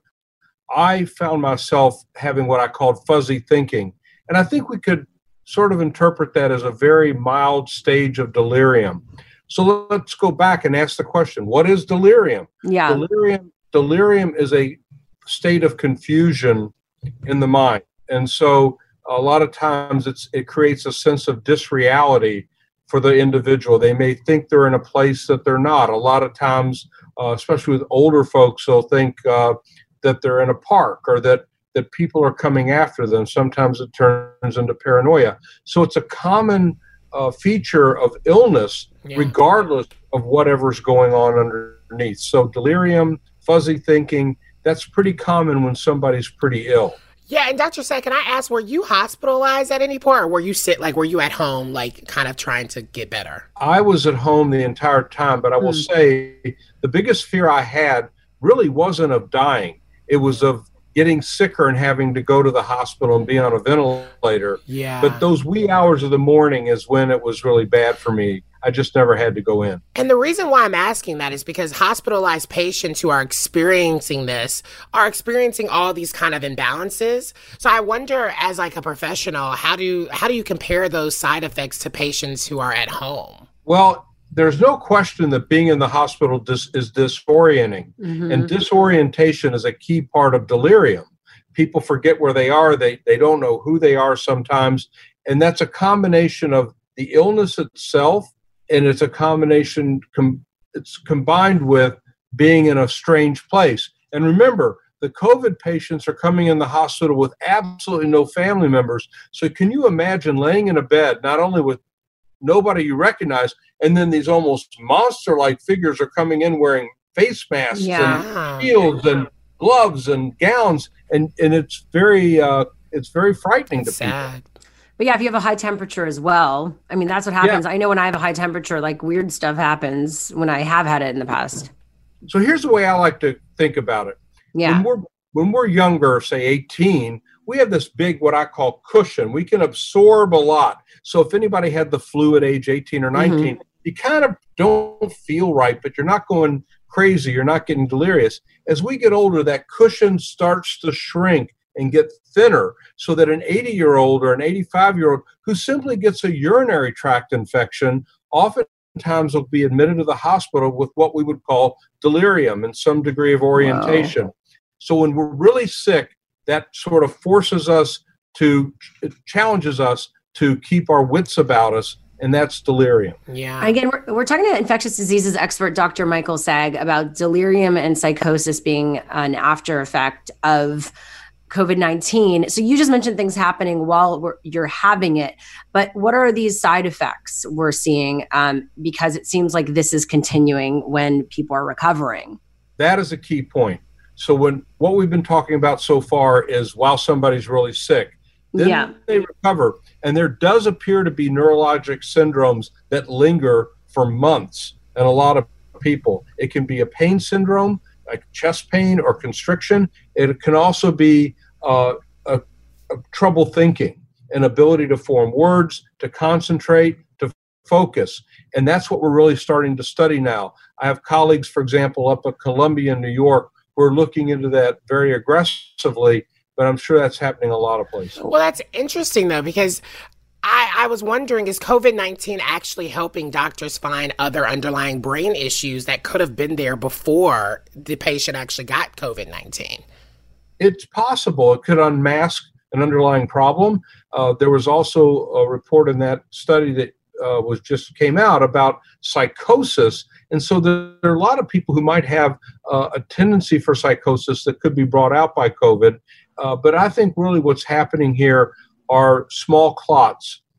Speaker 15: I found myself having what I called fuzzy thinking. And I think we could sort of interpret that as a very mild stage of delirium. So let's go back and ask the question, what is delirium?
Speaker 4: Yeah.
Speaker 15: Delirium, delirium is a state of confusion in the mind. And so a lot of times it's it creates a sense of disreality for the individual. They may think they're in a place that they're not. A lot of times, uh, especially with older folks, they'll think uh, that they're in a park or that, that people are coming after them. Sometimes it turns into paranoia. So it's a common uh, feature of illness, yeah. regardless of whatever's going on underneath. So delirium, fuzzy thinking, that's pretty common when somebody's pretty ill.
Speaker 5: Yeah, and Doctor Saag, can I ask, were you hospitalized at any point, or were you sit like were you at home, like kind of trying to get better?
Speaker 15: I was at home the entire time, but I will mm. say the biggest fear I had really wasn't of dying. It was of getting sicker and having to go to the hospital and be on a ventilator.
Speaker 5: Yeah.
Speaker 15: But those wee hours of the morning is when it was really bad for me. I just never had to go in.
Speaker 5: And the reason why I'm asking that is because hospitalized patients who are experiencing this are experiencing all these kind of imbalances. So I wonder, as like a professional, how do how do you compare those side effects to patients who are at home?
Speaker 15: Well, there's no question that being in the hospital dis- is disorienting. Mm-hmm. And disorientation is a key part of delirium. People forget where they are. They, they don't know who they are sometimes. And that's a combination of the illness itself, and it's a combination, com- it's combined with being in a strange place. And remember, the COVID patients are coming in the hospital with absolutely no family members. So can you imagine laying in a bed, not only with nobody you recognize, and then these almost monster-like figures are coming in wearing face masks
Speaker 4: yeah.
Speaker 15: and shields and gloves and gowns, and, and it's very uh, it's very frightening
Speaker 5: it's
Speaker 15: to people.
Speaker 5: Sad.
Speaker 4: But yeah, if you have a high temperature as well, I mean, that's what happens.
Speaker 15: Yeah.
Speaker 4: I know when I have a high temperature, like weird stuff happens when I have had it in the past.
Speaker 15: So here's the way I like to think about it.
Speaker 4: Yeah.
Speaker 15: When we're, when we're younger, say eighteen, we have this big, what I call cushion. We can absorb a lot. So if anybody had the flu at age eighteen or nineteen, mm-hmm. you kind of don't feel right, but you're not going crazy. You're not getting delirious. As we get older, that cushion starts to shrink and get thinner, so that an eighty-year-old or an eighty-five-year-old who simply gets a urinary tract infection oftentimes will be admitted to the hospital with what we would call delirium and some degree of orientation. Wow. So when we're really sick, that sort of forces us to, it challenges us to keep our wits about us, and that's delirium.
Speaker 5: Yeah.
Speaker 4: Again, we're, we're talking to infectious diseases expert Doctor Michael Saag about delirium and psychosis being an after effect of COVID nineteen. So you just mentioned things happening while we're, you're having it, but what are these side effects we're seeing? Um, because it seems like this is continuing when people are recovering.
Speaker 15: That is a key point. So when what we've been talking about so far is while somebody's really sick, then
Speaker 4: yeah.
Speaker 15: they recover. And there does appear to be neurologic syndromes that linger for months in a lot of people. It can be a pain syndrome, like chest pain or constriction. It can also be uh, a, a trouble thinking, an ability to form words, to concentrate, to focus. And that's what we're really starting to study now. I have colleagues, for example, up at Columbia in New York, who are looking into that very aggressively, but I'm sure that's happening a lot of places.
Speaker 5: Well, that's interesting, though, because I, I was wondering, is COVID nineteen actually helping doctors find other underlying brain issues that could have been there before the patient actually got COVID nineteen?
Speaker 15: It's possible. It could unmask an underlying problem. Uh, there was also a report in that study that uh, was just came out about psychosis. And so there, there are a lot of people who might have uh, a tendency for psychosis that could be brought out by COVID. Uh, but I think really what's happening here are small clots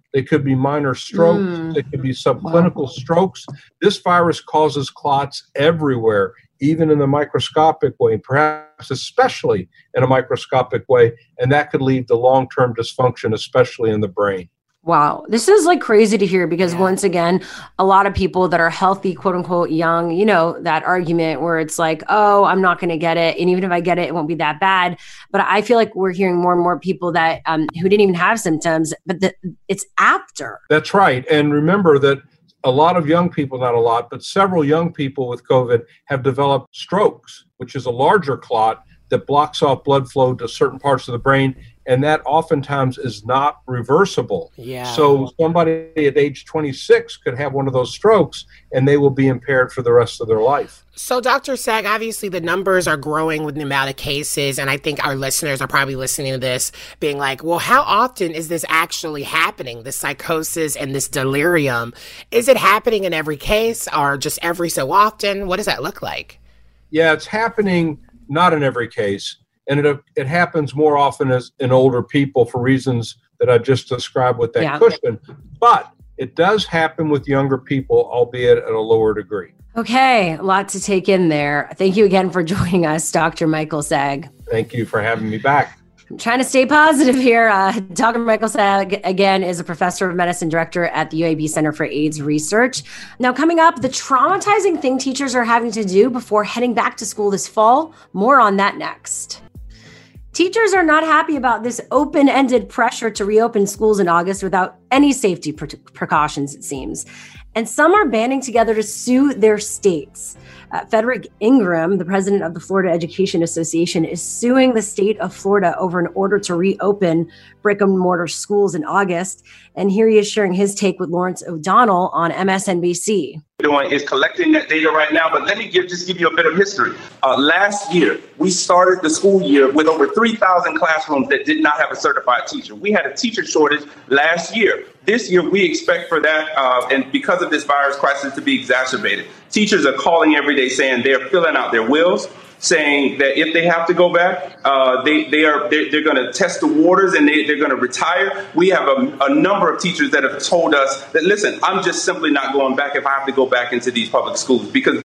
Speaker 15: They could be minor strokes.
Speaker 4: Mm.
Speaker 15: They could be subclinical wow. strokes. This virus causes clots everywhere, even in the microscopic way, perhaps especially in a microscopic way, and that could lead to long-term dysfunction, especially in the brain.
Speaker 4: Wow. This is like crazy to hear because yeah. once again, a lot of people that are healthy, quote unquote, young, you know, that argument where it's like, oh, I'm not going to get it. And even if I get it, it won't be that bad. But I feel like we're hearing more and more people that um, who didn't even have symptoms, but the, it's after.
Speaker 15: That's right. And remember that a lot of young people, not a lot, but several young people with COVID have developed strokes, which is a larger clot that blocks off blood flow to certain parts of the brain. And that oftentimes is not reversible.
Speaker 5: Yeah.
Speaker 15: So somebody at age twenty-six could have one of those strokes and they will be impaired for the rest of their life.
Speaker 5: So Doctor Sag, obviously the numbers are growing with the amount of cases. And I think our listeners are probably listening to this being like, well, how often is this actually happening? This psychosis and this delirium, is it happening in every case or just every so often? What does that look like?
Speaker 15: Yeah, it's happening not in every case. And it it happens more often as in older people for reasons that I just described with that yeah. cushion. But it does happen with younger people, albeit at a lower degree.
Speaker 4: Okay, a lot to take in there. Thank you again for joining us, Doctor Michael Sag.
Speaker 15: Thank you for having me back.
Speaker 4: I'm trying to stay positive here. Uh, Doctor Michael Sag, again, is a professor of medicine director at the U A B Center for AIDS Research. Now, coming up, the traumatizing thing teachers are having to do before heading back to school this fall. More on that next. Teachers are not happy about this open-ended pressure to reopen schools in August without any safety pre- precautions, it seems. And some are banding together to sue their states. Uh, Frederick Ingram, the president of the Florida Education Association, is suing the state of Florida over an order to reopen brick and mortar schools in August. And here he is sharing his take with Lawrence O'Donnell on M S N B C.
Speaker 16: Doing is collecting that data right now, but let me give just give you a bit of history. Uh, last year, we started the school year with over three thousand classrooms that did not have a certified teacher. We had a teacher shortage last year. This year, we expect for that, uh, and because of this virus crisis, to be exacerbated. Teachers are calling every day saying they're filling out their wills, saying that if they have to go back, uh, they, they are, they're, they're going to test the waters and they, they're going to retire. We have a, a number of teachers that have told us that, listen, I'm just simply not going back if I have to go back into these public schools because.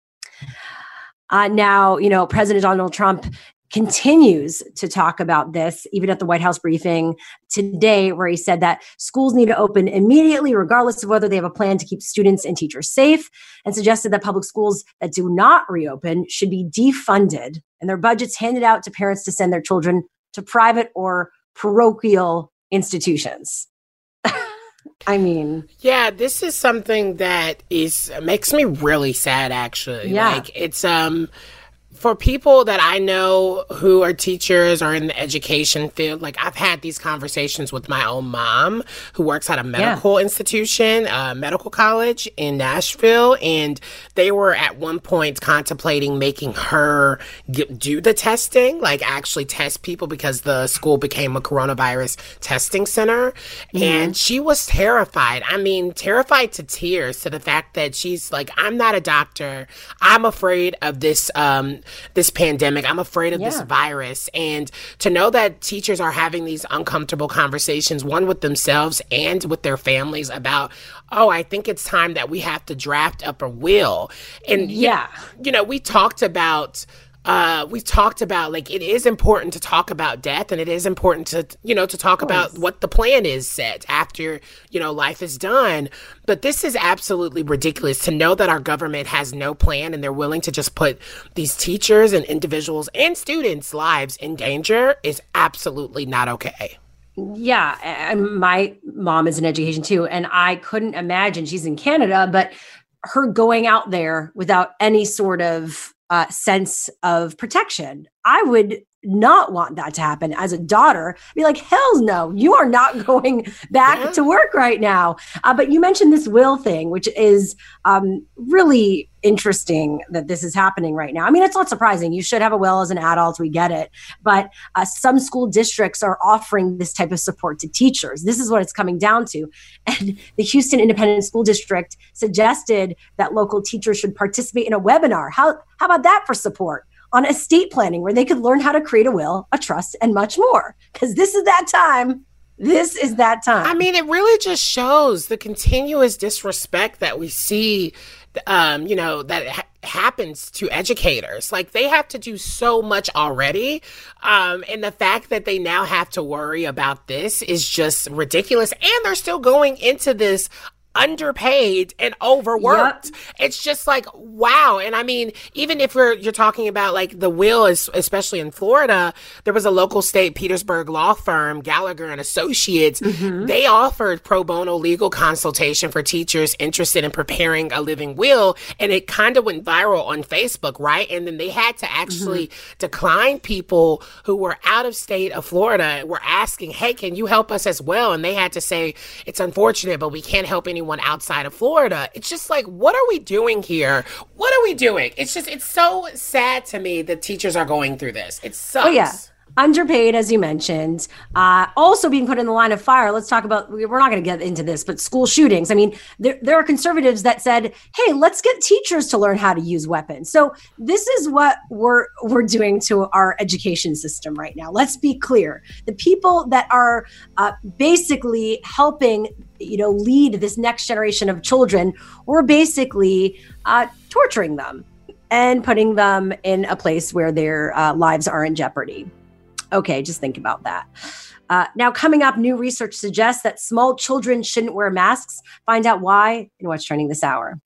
Speaker 4: Uh, now, you know, President Donald Trump continues to talk about this, even at the White House briefing today, where he said that schools need to open immediately, regardless of whether they have a plan to keep students and teachers safe, and suggested that public schools that do not reopen should be defunded and their budgets handed out to parents to send their children to private or parochial institutions. I mean,
Speaker 5: yeah, this is something that is makes me really sad, actually.
Speaker 4: Yeah.
Speaker 5: Like it's um for people that I know who are teachers or in the education field, like I've had these conversations with my own mom who works at a medical yeah. institution, a medical college in Nashville. And they were at one point contemplating making her get, do the testing, like actually test people because the school became a coronavirus testing center. Mm-hmm. And she was terrified. I mean, terrified to tears to the fact that she's like, I'm not a doctor. I'm afraid of this, um, this pandemic. I'm afraid of yeah. this virus. And to know that teachers are having these uncomfortable conversations, one with themselves and with their families about, oh, I think it's time that we have to draft up a will. And yeah, you know, we talked about Uh, we talked about, like, it is important to talk about death, and it is important to, you know, to talk about what the plan is set after, you know, life is done. But this is absolutely ridiculous to know that our government has no plan and they're willing to just put these teachers and individuals and students' lives in danger is absolutely not okay.
Speaker 4: Yeah. And my mom is in education too. And I couldn't imagine, she's in Canada, but her going out there without any sort of Uh, sense of protection. I would not want that to happen as a daughter. Be like, hell no, you are not going back yeah. to work right now. Uh, but you mentioned this will thing, which is um, really interesting that this is happening right now. I mean, it's not surprising. You should have a will as an adult. We get it. But uh, some school districts are offering this type of support to teachers. This is what it's coming down to. And the Houston Independent School District suggested that local teachers should participate in a webinar. How, how about that for support on estate planning, where they could learn how to create a will, a trust, and much more? Because this is that time. This is that time.
Speaker 5: I mean, it really just shows the continuous disrespect that we see, um, you know, that ha- happens to educators. Like, they have to do so much already. Um, and the fact that they now have to worry about this is just ridiculous. And they're still going into this underpaid and overworked. Yep. It's just like, wow. And I mean, even if you're you're talking about like the will, is especially in Florida, there was a local state Petersburg law firm, Gallagher and Associates. Mm-hmm. They offered pro bono legal consultation for teachers interested in preparing a living will, and it kind of went viral on Facebook, right? And then they had to actually mm-hmm. decline people who were out of state of Florida, were asking, hey, can you help us as well? And they had to say, it's unfortunate, but we can't help anyone outside of Florida. It's just like, what are we doing here? What are we doing? It's just, it's so sad to me that teachers are going through this. It sucks.
Speaker 4: Oh, yeah. Underpaid, as you mentioned, uh, also being put in the line of fire. Let's talk about, we're not going to get into this, but school shootings. I mean, there, there are conservatives that said, hey, let's get teachers to learn how to use weapons. So this is what we're we're doing to our education system right now. Let's be clear. The people that are uh, basically helping, you know, lead this next generation of children, we're basically uh, torturing them and putting them in a place where their uh, lives are in jeopardy. Okay, just think about that. Uh, now, coming up, new research suggests that small children shouldn't wear masks. Find out why and what's trending this hour.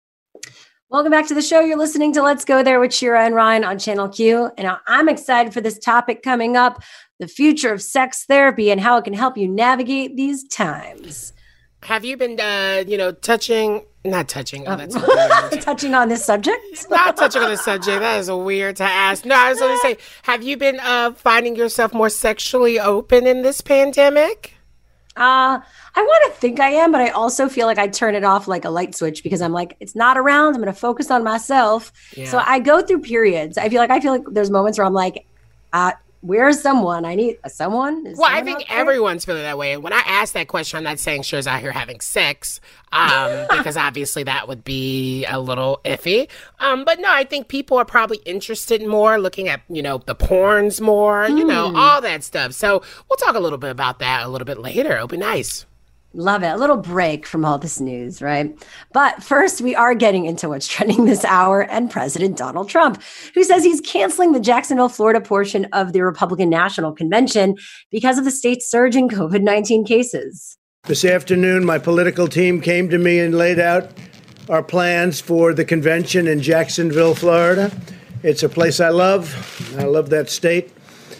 Speaker 4: Welcome back to the show. You're listening to Let's Go There with Shira and Ryan on Channel Q. And now I'm excited for this topic coming up, the future of sex therapy and how it can help you navigate these times.
Speaker 5: Have you been, uh, you know, touching, not touching, oh, that's
Speaker 4: weird. touching on this subject?
Speaker 5: Not touching on this subject. That is weird to ask. No, I was going to say, have you been uh, finding yourself more sexually open in this pandemic?
Speaker 4: Uh, I want to think I am, but I also feel like I turn it off like a light switch because I'm like, it's not around. I'm going to focus on myself. Yeah. So I go through periods. I feel like I feel like there's moments where I'm like, uh, where's someone? I need a someone. Is
Speaker 5: well,
Speaker 4: someone
Speaker 5: I think everyone's feeling that way. And when I ask that question, I'm not saying Shira's out here having sex, um, because obviously that would be a little iffy. Um, but no, I think people are probably interested more, looking at, you know, the porns more, mm. you know, all that stuff. So we'll talk a little bit about that a little bit later. It'll be nice.
Speaker 4: Love it. A little break from all this news, right? But first, we are getting into what's trending this hour and President Donald Trump, who says he's canceling the Jacksonville, Florida portion of the Republican National Convention because of the state's surge in COVID nineteen cases.
Speaker 10: This afternoon, my political team came to me and laid out our plans for the convention in Jacksonville, Florida. It's a place I love. I love that state.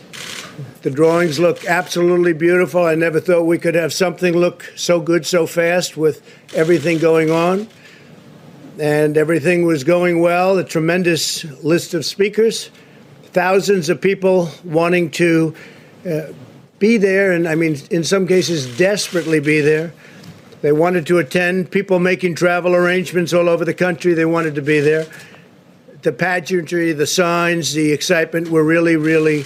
Speaker 10: The drawings look absolutely beautiful. I never thought we could have something look so good so fast with everything going on. And everything was going well. A tremendous list of speakers, thousands of people wanting to uh, be there. And I mean, in some cases, desperately be there. They wanted to attend, people making travel arrangements all over the country. They wanted to be there. The pageantry, the signs, the excitement were really, really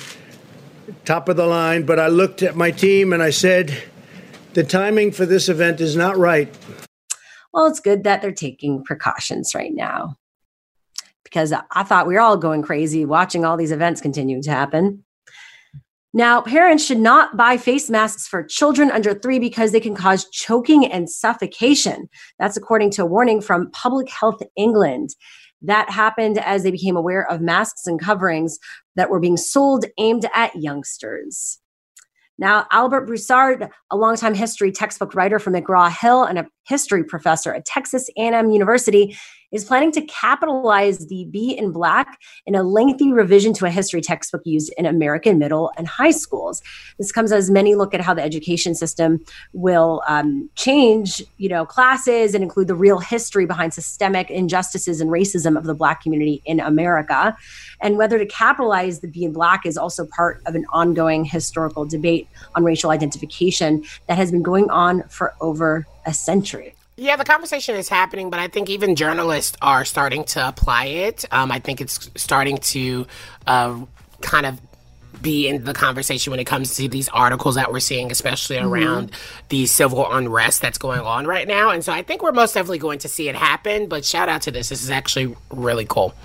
Speaker 10: top of the line. But I looked at my team and I said, the timing for this event is not right.
Speaker 4: Well, it's good that they're taking precautions right now, because I thought we were all going crazy watching all these events continue to happen. Now, parents should not buy face masks for children under three because they can cause choking and suffocation. That's according to a warning from Public Health England. That happened as they became aware of masks and coverings that were being sold aimed at youngsters. Now, Albert Broussard, a longtime history textbook writer from McGraw-Hill and a history professor at Texas A and M University, is planning to capitalize the B in Black in a lengthy revision to a history textbook used in American middle and high schools. This comes as many look at how the education system will um, change, you know, classes and include the real history behind systemic injustices and racism of the Black community in America. And whether to capitalize the B in Black is also part of an ongoing historical debate on racial identification that has been going on for over a century.
Speaker 5: Yeah, the conversation is happening, but I think even journalists are starting to apply it. Um, I think it's starting to uh, kind of be in the conversation when it comes to these articles that we're seeing, especially around mm-hmm. the civil unrest that's going on right now. And so I think we're most definitely going to see it happen, but shout out to this. This is actually really cool.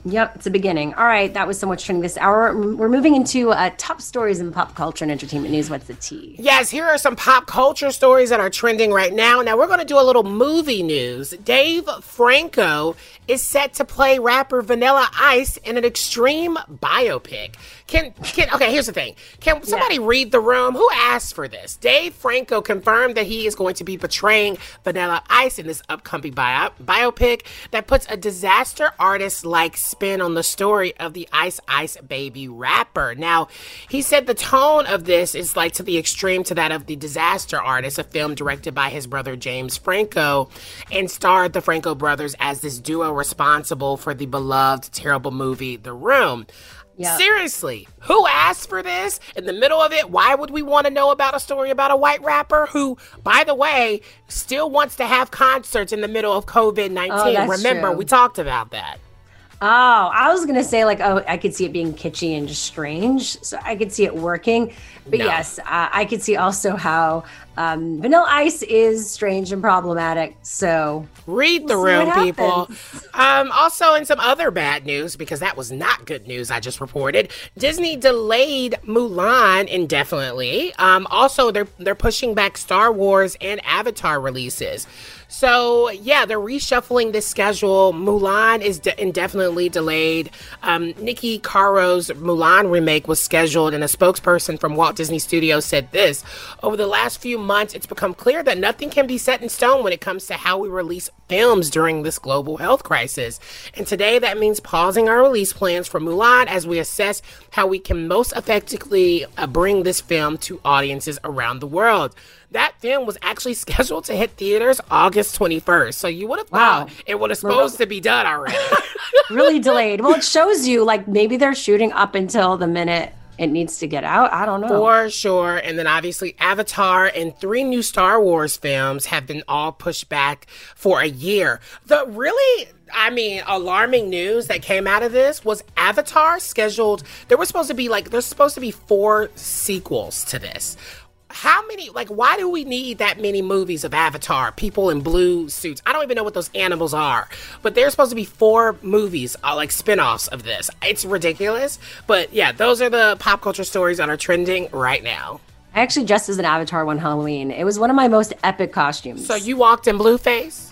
Speaker 4: Yep, it's a beginning. All right, that was so much trending this hour. We're moving into uh, top stories in pop culture and entertainment news. What's the tea?
Speaker 5: Yes, here are some pop culture stories that are trending right now. Now, we're going to do a little movie news. Dave Franco is set to play rapper Vanilla Ice in an extreme biopic. Can, can okay, here's the thing. Can somebody yeah. read the room? Who asked for this? Dave Franco confirmed that he is going to be portraying Vanilla Ice in this upcoming bio, biopic that puts a disaster artist-like spin on the story of the Ice Ice Baby rapper. Now, he said the tone of this is like to the extreme to that of The Disaster Artist, a film directed by his brother James Franco and starred the Franco brothers as this duo responsible for the beloved terrible movie The Room. Yep. Seriously, who asked for this? In the middle of it, why would we want to know about a story about a white rapper who, by the way, still wants to have concerts in the middle of covid nineteen?
Speaker 4: Oh,
Speaker 5: Remember,
Speaker 4: true.
Speaker 5: we talked about that.
Speaker 4: Oh, I was going to say like, oh, I could see it being kitschy and just strange. So I could see it working. But no. yes, uh, I could see also how um, Vanilla Ice is strange and problematic. So
Speaker 5: read the
Speaker 4: we'll
Speaker 5: room, people. Um, also, in some other bad news, because that was not good news I just reported, Disney delayed Mulan indefinitely. Um, also, they're they're pushing back Star Wars and Avatar releases. So, yeah, they're reshuffling this schedule. Mulan is de- indefinitely delayed. Um, Nikki Caro's Mulan remake was scheduled, and a spokesperson from Walt Disney Studios said this: over the last few months, it's become clear that nothing can be set in stone when it comes to how we release films during this global health crisis. And today, that means pausing our release plans for Mulan as we assess how we can most effectively uh, bring this film to audiences around the world. That film was actually scheduled to hit theaters August twenty-first. So you would have
Speaker 4: wow.
Speaker 5: thought it would have supposed to be done already.
Speaker 4: Really delayed. Well, it shows you like maybe they're shooting up until the minute it needs to get out. I don't know.
Speaker 5: For sure. And then obviously Avatar and three new Star Wars films have been all pushed back for a year. The really, I mean, alarming news that came out of this was Avatar scheduled. There was supposed to be like, there's supposed to be four sequels to this. How many, like, why do we need that many movies of Avatar, people in blue suits? I don't even know what those animals are, but there's supposed to be four movies, uh, like spin-offs of this. It's ridiculous. But yeah, those are the pop culture stories that are trending right now.
Speaker 4: I actually dressed as an Avatar one Halloween. It was one of my most epic costumes.
Speaker 5: So you walked in blueface?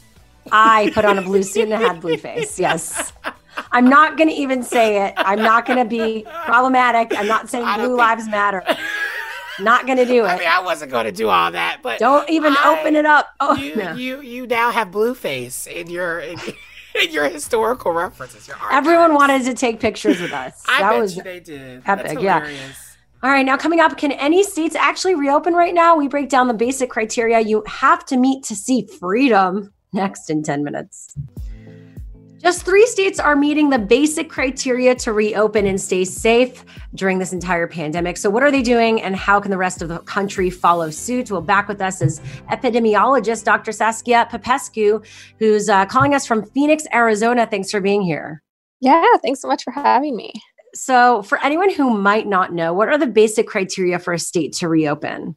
Speaker 4: I put on a blue suit and I had blueface, yes. I'm not going to even say it. I'm not going to be problematic. I'm not saying blue think- lives matter. Not gonna do it.
Speaker 5: I mean, I wasn't gonna do all that, but
Speaker 4: don't even I, open it up. Oh,
Speaker 5: you,
Speaker 4: no.
Speaker 5: you, you now have blueface in your in, in your historical references. Your
Speaker 4: Everyone wanted to take pictures with us.
Speaker 5: I
Speaker 4: that
Speaker 5: bet
Speaker 4: was
Speaker 5: you they did.
Speaker 4: Epic,
Speaker 5: That's
Speaker 4: yeah.
Speaker 5: hilarious.
Speaker 4: All right, now coming up, can any states actually reopen right now? We break down the basic criteria you have to meet to see freedom next in ten minutes. Just three states are meeting the basic criteria to reopen and stay safe during this entire pandemic. So what are they doing and how can the rest of the country follow suit? Well, back with us is epidemiologist Doctor Saskia Popescu, who's uh, calling us from Phoenix, Arizona. Thanks for being here.
Speaker 7: Yeah, thanks so much for having me.
Speaker 4: So for anyone who might not know, what are the basic criteria for a state to reopen?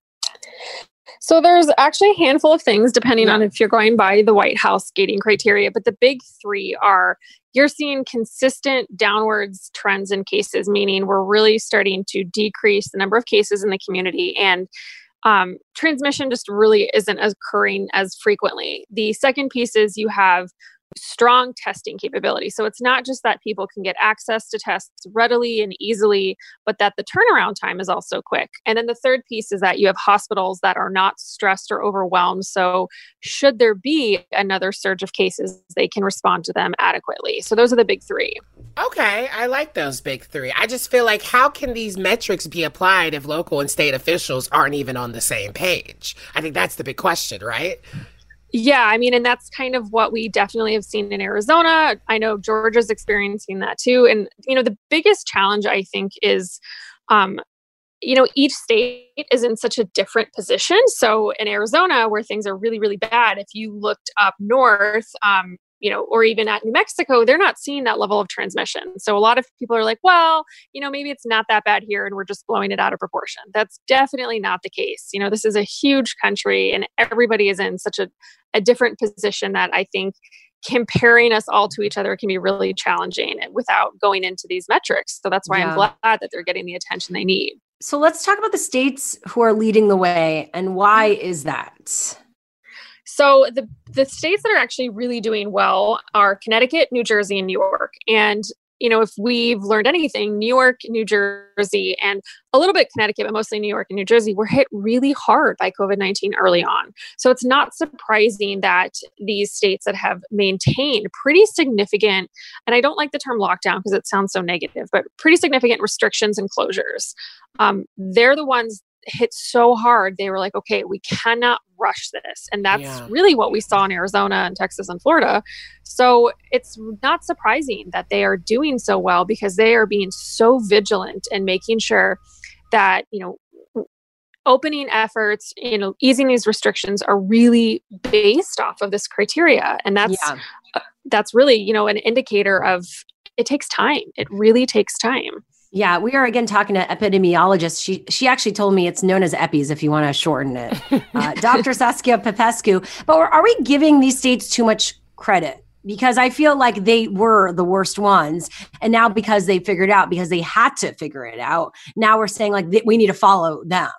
Speaker 7: So there's actually a handful of things depending yeah. on if you're going by the White House gating criteria, but the big three are you're seeing consistent downwards trends in cases, meaning we're really starting to decrease the number of cases in the community and um, transmission just really isn't occurring as frequently. The second piece is you have strong testing capability. So it's not just that people can get access to tests readily and easily, but that the turnaround time is also quick. And then the third piece is that you have hospitals that are not stressed or overwhelmed. So should there be another surge of cases, they can respond to them adequately. So those are the big three.
Speaker 5: Okay, I like those big three. I just feel like how can these metrics be applied if local and state officials aren't even on the same page? I think that's the big question, right?
Speaker 7: Yeah, I mean, and that's kind of what we definitely have seen in Arizona. I know Georgia's experiencing that too. And, you know, the biggest challenge, I think, is, um, you know, each state is in such a different position. So in Arizona, where things are really, really bad, if you looked up north, um, you know, or even at New Mexico, they're not seeing that level of transmission. So a lot of people are like, well, you know, maybe it's not that bad here and we're just blowing it out of proportion. That's definitely not the case. You know, this is a huge country and everybody is in such a, a different position that I think comparing us all to each other can be really challenging without going into these metrics. So that's why
Speaker 4: Yeah.
Speaker 7: I'm glad that they're getting the attention they need.
Speaker 4: So let's talk about the states who are leading the way, and why is that?
Speaker 7: So the the states that are actually really doing well are Connecticut, New Jersey, and New York. And you know, if we've learned anything, New York, New Jersey, and a little bit Connecticut, but mostly New York and New Jersey were hit really hard by COVID nineteen early on. So it's not surprising that these states that have maintained pretty significant, and I don't like the term lockdown because it sounds so negative, but pretty significant restrictions and closures. Um, they're the ones hit so hard. They were like, okay, we cannot rush this. And that's
Speaker 5: Yeah.
Speaker 7: really what we saw in Arizona and Texas and Florida. So it's not surprising that they are doing so well because they are being so vigilant and making sure that, you know, opening efforts, you know, easing these restrictions are really based off of this criteria. And that's,
Speaker 4: Yeah.
Speaker 7: uh, that's really, you know, an indicator of it takes time. It really takes time.
Speaker 4: Yeah, we are again talking to epidemiologist. She she actually told me it's known as EPIs if you want to shorten it. Uh, Doctor Saskia Popescu. But are we giving these states too much credit? Because I feel like they were the worst ones. And now because they figured it out, because they had to figure it out, now we're saying like th- we need to follow them.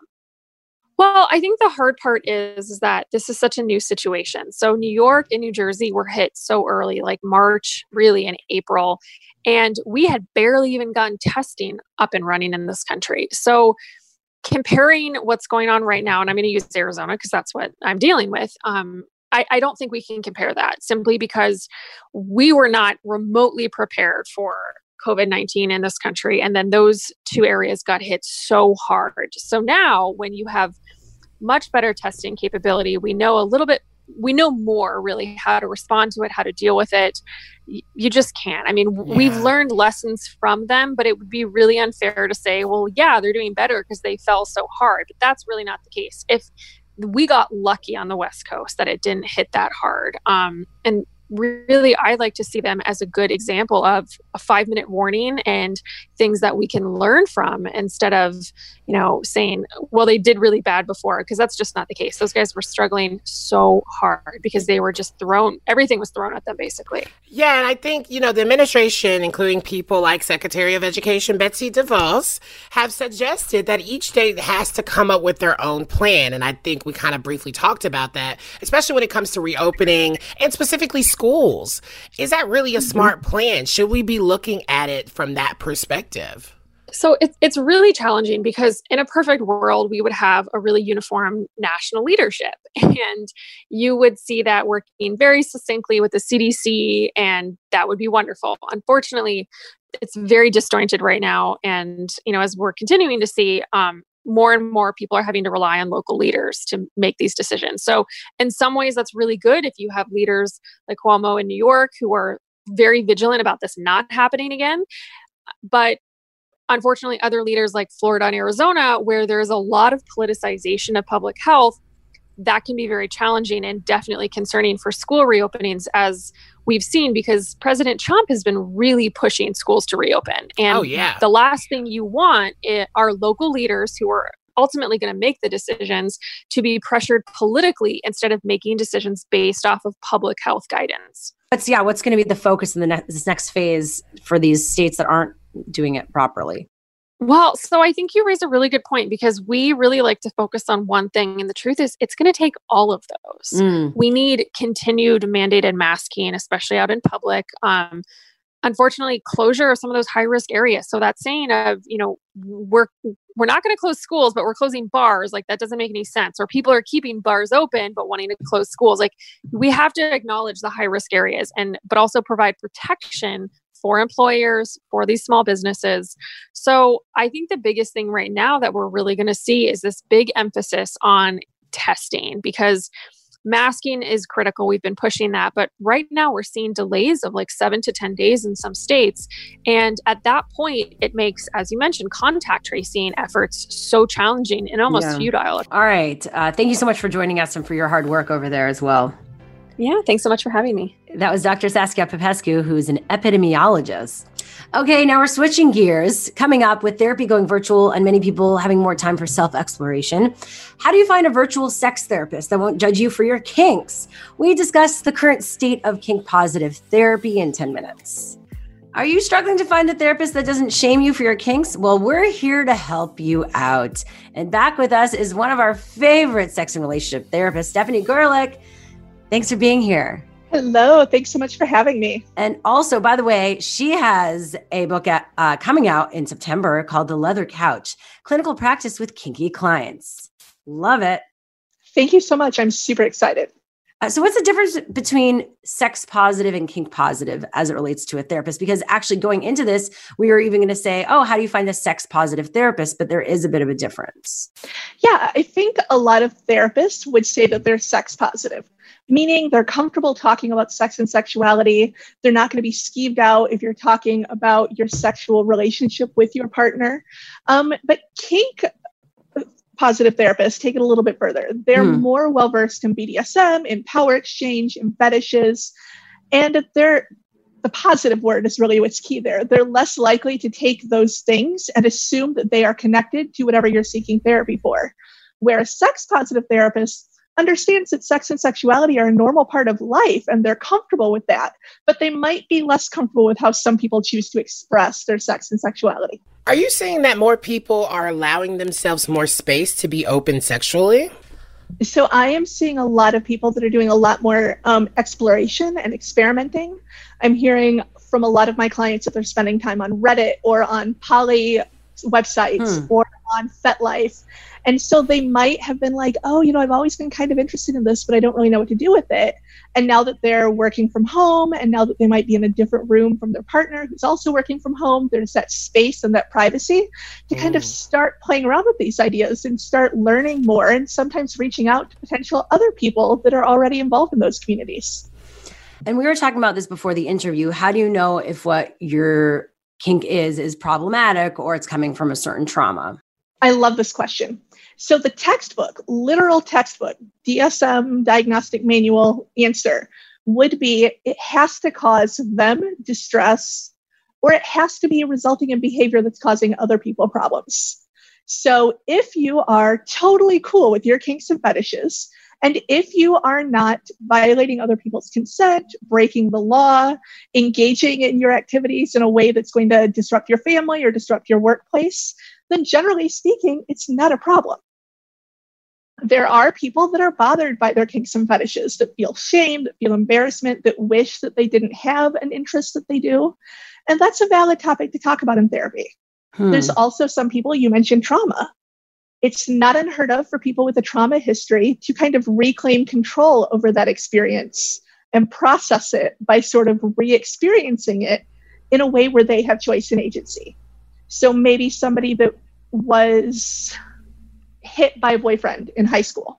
Speaker 7: Well, I think the hard part is, is that this is such a new situation. So New York and New Jersey were hit so early, like March, really in April. And we had barely even gotten testing up and running in this country. So comparing what's going on right now, and I'm going to use Arizona because that's what I'm dealing with. Um, I, I don't think we can compare that simply because we were not remotely prepared for COVID nineteen in this country. And then those two areas got hit so hard. So now when you have much better testing capability, we know a little bit, we know more really how to respond to it, how to deal with it. Y- You just can't. I mean,
Speaker 5: Yeah.
Speaker 7: we've learned lessons from them, but it would be really unfair to say, well, yeah, they're doing better because they fell so hard. But that's really not the case. If we got lucky on the West Coast that it didn't hit that hard. Um, and really, I like to see them as a good example of a five minute warning and things that we can learn from instead of, you know, saying, well, they did really bad before, because that's just not the case. Those guys were struggling so hard because they were just thrown, everything was thrown at them basically.
Speaker 5: Yeah, and I think, you know, the administration, including people like Secretary of Education Betsy DeVos, have suggested that each state has to come up with their own plan. And I think we kind of briefly talked about that, especially when it comes to reopening and specifically schools. Is that really a smart plan? Should we be looking at it from that perspective?
Speaker 7: So it's it's really challenging because in a perfect world, we would have a really uniform national leadership, and you would see that working very succinctly with the C D C, and that would be wonderful. Unfortunately, it's very disjointed right now, and you know, as we're continuing to see, um, more and more people are having to rely on local leaders to make these decisions. So in some ways, that's really good if you have leaders like Cuomo in New York who are very vigilant about this not happening again, but unfortunately, other leaders like Florida and Arizona, where there's a lot of politicization of public health, that can be very challenging and definitely concerning for school reopenings, as we've seen, because President Trump has been really pushing schools to reopen. And
Speaker 5: Oh, yeah.
Speaker 7: the last thing you want i- are local leaders who are ultimately going to make the decisions to be pressured politically instead of making decisions based off of public health guidance.
Speaker 4: But yeah, what's going to be the focus in the ne- this next phase for these states that aren't doing it properly?
Speaker 7: Well, so I think you raise a really good point, because we really like to focus on one thing. And the truth is, it's going to take all of those.
Speaker 4: Mm.
Speaker 7: We need continued mandated masking, especially out in public. Um, unfortunately, closure of some of those high risk areas. So that saying of, you know, we're we're not going to close schools, but we're closing bars, like that doesn't make any sense. Or people are keeping bars open, but wanting to close schools. Like, we have to acknowledge the high risk areas, and but also provide protection for employers, for these small businesses. So I think the biggest thing right now that we're really going to see is this big emphasis on testing, because masking is critical. We've been pushing that, but right now we're seeing delays of like seven to ten days in some states. And at that point, it makes, as you mentioned, contact tracing efforts so challenging and almost
Speaker 4: Yeah.
Speaker 7: futile.
Speaker 4: All right. Uh, thank you so much for joining us and for your hard work over there as well.
Speaker 7: Yeah, thanks so much for having me.
Speaker 4: That was Doctor Saskia Popescu, who's an epidemiologist. Okay, now we're switching gears. Coming up with therapy going virtual and many people having more time for self-exploration. How do you find a virtual sex therapist that won't judge you for your kinks? We discuss the current state of kink-positive therapy in ten minutes. Are you struggling to find a therapist that doesn't shame you for your kinks? Well, we're here to help you out. And back with us is one of our favorite sex and relationship therapists, Stephanie Gerlich. Thanks for being here.
Speaker 17: Hello. Thanks so much for having me.
Speaker 4: And also, by the way, she has a book at, uh, coming out in September called The Leather Couch, Clinical Practice with Kinky Clients. Love it.
Speaker 17: Thank you so much. I'm super excited.
Speaker 4: Uh, so what's the difference between sex positive and kink positive as it relates to a therapist? Because actually going into this, we were even going to say, oh, how do you find a sex positive therapist? But there is a bit of a difference.
Speaker 17: Yeah, I think a lot of therapists would say that they're sex positive, meaning they're comfortable talking about sex and sexuality. They're not going to be skeeved out if you're talking about your sexual relationship with your partner. Um, but kink positive therapists take it a little bit further. They're mm. more well-versed in B D S M, in power exchange, in fetishes, and they're, the positive word is really what's key there. They're less likely to take those things and assume that they are connected to whatever you're seeking therapy for. Whereas sex positive therapists understands that sex and sexuality are a normal part of life and they're comfortable with that, but they might be less comfortable with how some people choose to express their sex and sexuality.
Speaker 5: Are you saying that more people are allowing themselves more space to be open sexually?
Speaker 17: So I am seeing a lot of people that are doing a lot more um, exploration and experimenting. I'm hearing from a lot of my clients that they're spending time on Reddit or on poly websites hmm. or on FetLife. And so they might have been like, oh, you know, I've always been kind of interested in this, but I don't really know what to do with it. And now that they're working from home and now that they might be in a different room from their partner who's also working from home, there's that space and that privacy to kind of start playing around with these ideas and start learning more and sometimes reaching out to potential other people that are already involved in those communities.
Speaker 4: And we were talking about this before the interview. How do you know if what your kink is is problematic or it's coming from a certain trauma?
Speaker 17: I love this question. So the textbook, literal textbook, D S M diagnostic manual answer would be it has to cause them distress or it has to be resulting in behavior that's causing other people problems. So if you are totally cool with your kinks and fetishes, and if you are not violating other people's consent, breaking the law, engaging in your activities in a way that's going to disrupt your family or disrupt your workplace, then generally speaking, it's not a problem. There are people that are bothered by their kinks and fetishes, that feel shame, that feel embarrassment, that wish that they didn't have an interest that they do. And that's a valid topic to talk about in therapy. Hmm. There's also some people, you mentioned trauma. It's not unheard of for people with a trauma history to kind of reclaim control over that experience and process it by sort of re-experiencing it in a way where they have choice and agency. So maybe somebody that was hit by a boyfriend in high school.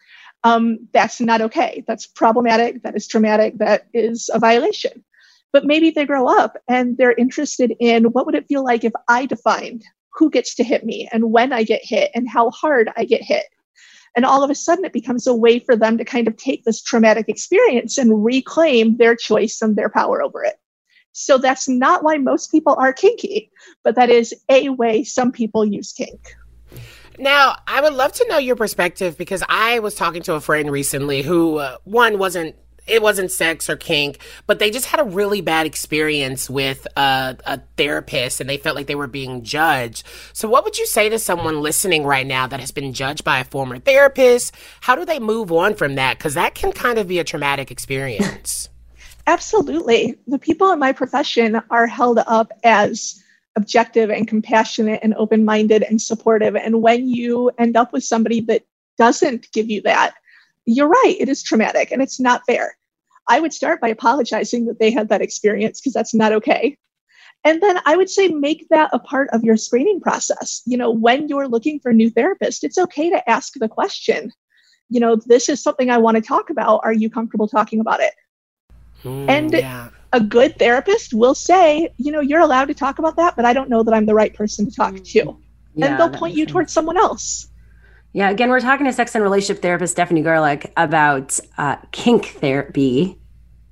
Speaker 17: Um, that's not okay. That's problematic. That is traumatic. That is a violation. But maybe they grow up and they're interested in what would it feel like if I defined who gets to hit me and when I get hit and how hard I get hit. And all of a sudden it becomes a way for them to kind of take this traumatic experience and reclaim their choice and their power over it. So that's not why most people are kinky, but that is a way some people use kink.
Speaker 5: Now, I would love to know your perspective because I was talking to a friend recently who, uh, one, wasn't, it wasn't sex or kink, but they just had a really bad experience with uh, a therapist and they felt like they were being judged. So what would you say to someone listening right now that has been judged by a former therapist? How do they move on from that? Because that can kind of be a traumatic experience.
Speaker 17: Absolutely. The people in my profession are held up as objective and compassionate and open-minded and supportive. And when you end up with somebody that doesn't give you that, you're right, it is traumatic and it's not fair. I would start by apologizing that they had that experience because that's not okay. And then I would say make that a part of your screening process. You know, when you're looking for a new therapist, it's okay to ask the question, you know, this is something I want to talk about. Are you comfortable talking about it? Mm, and yeah. A good therapist will say, you know, you're allowed to talk about that, but I don't know that I'm the right person to talk to. Yeah, and they'll point you sense. towards someone else.
Speaker 4: Yeah, again, we're talking to sex and relationship therapist Stephanie Gerlich about uh, kink therapy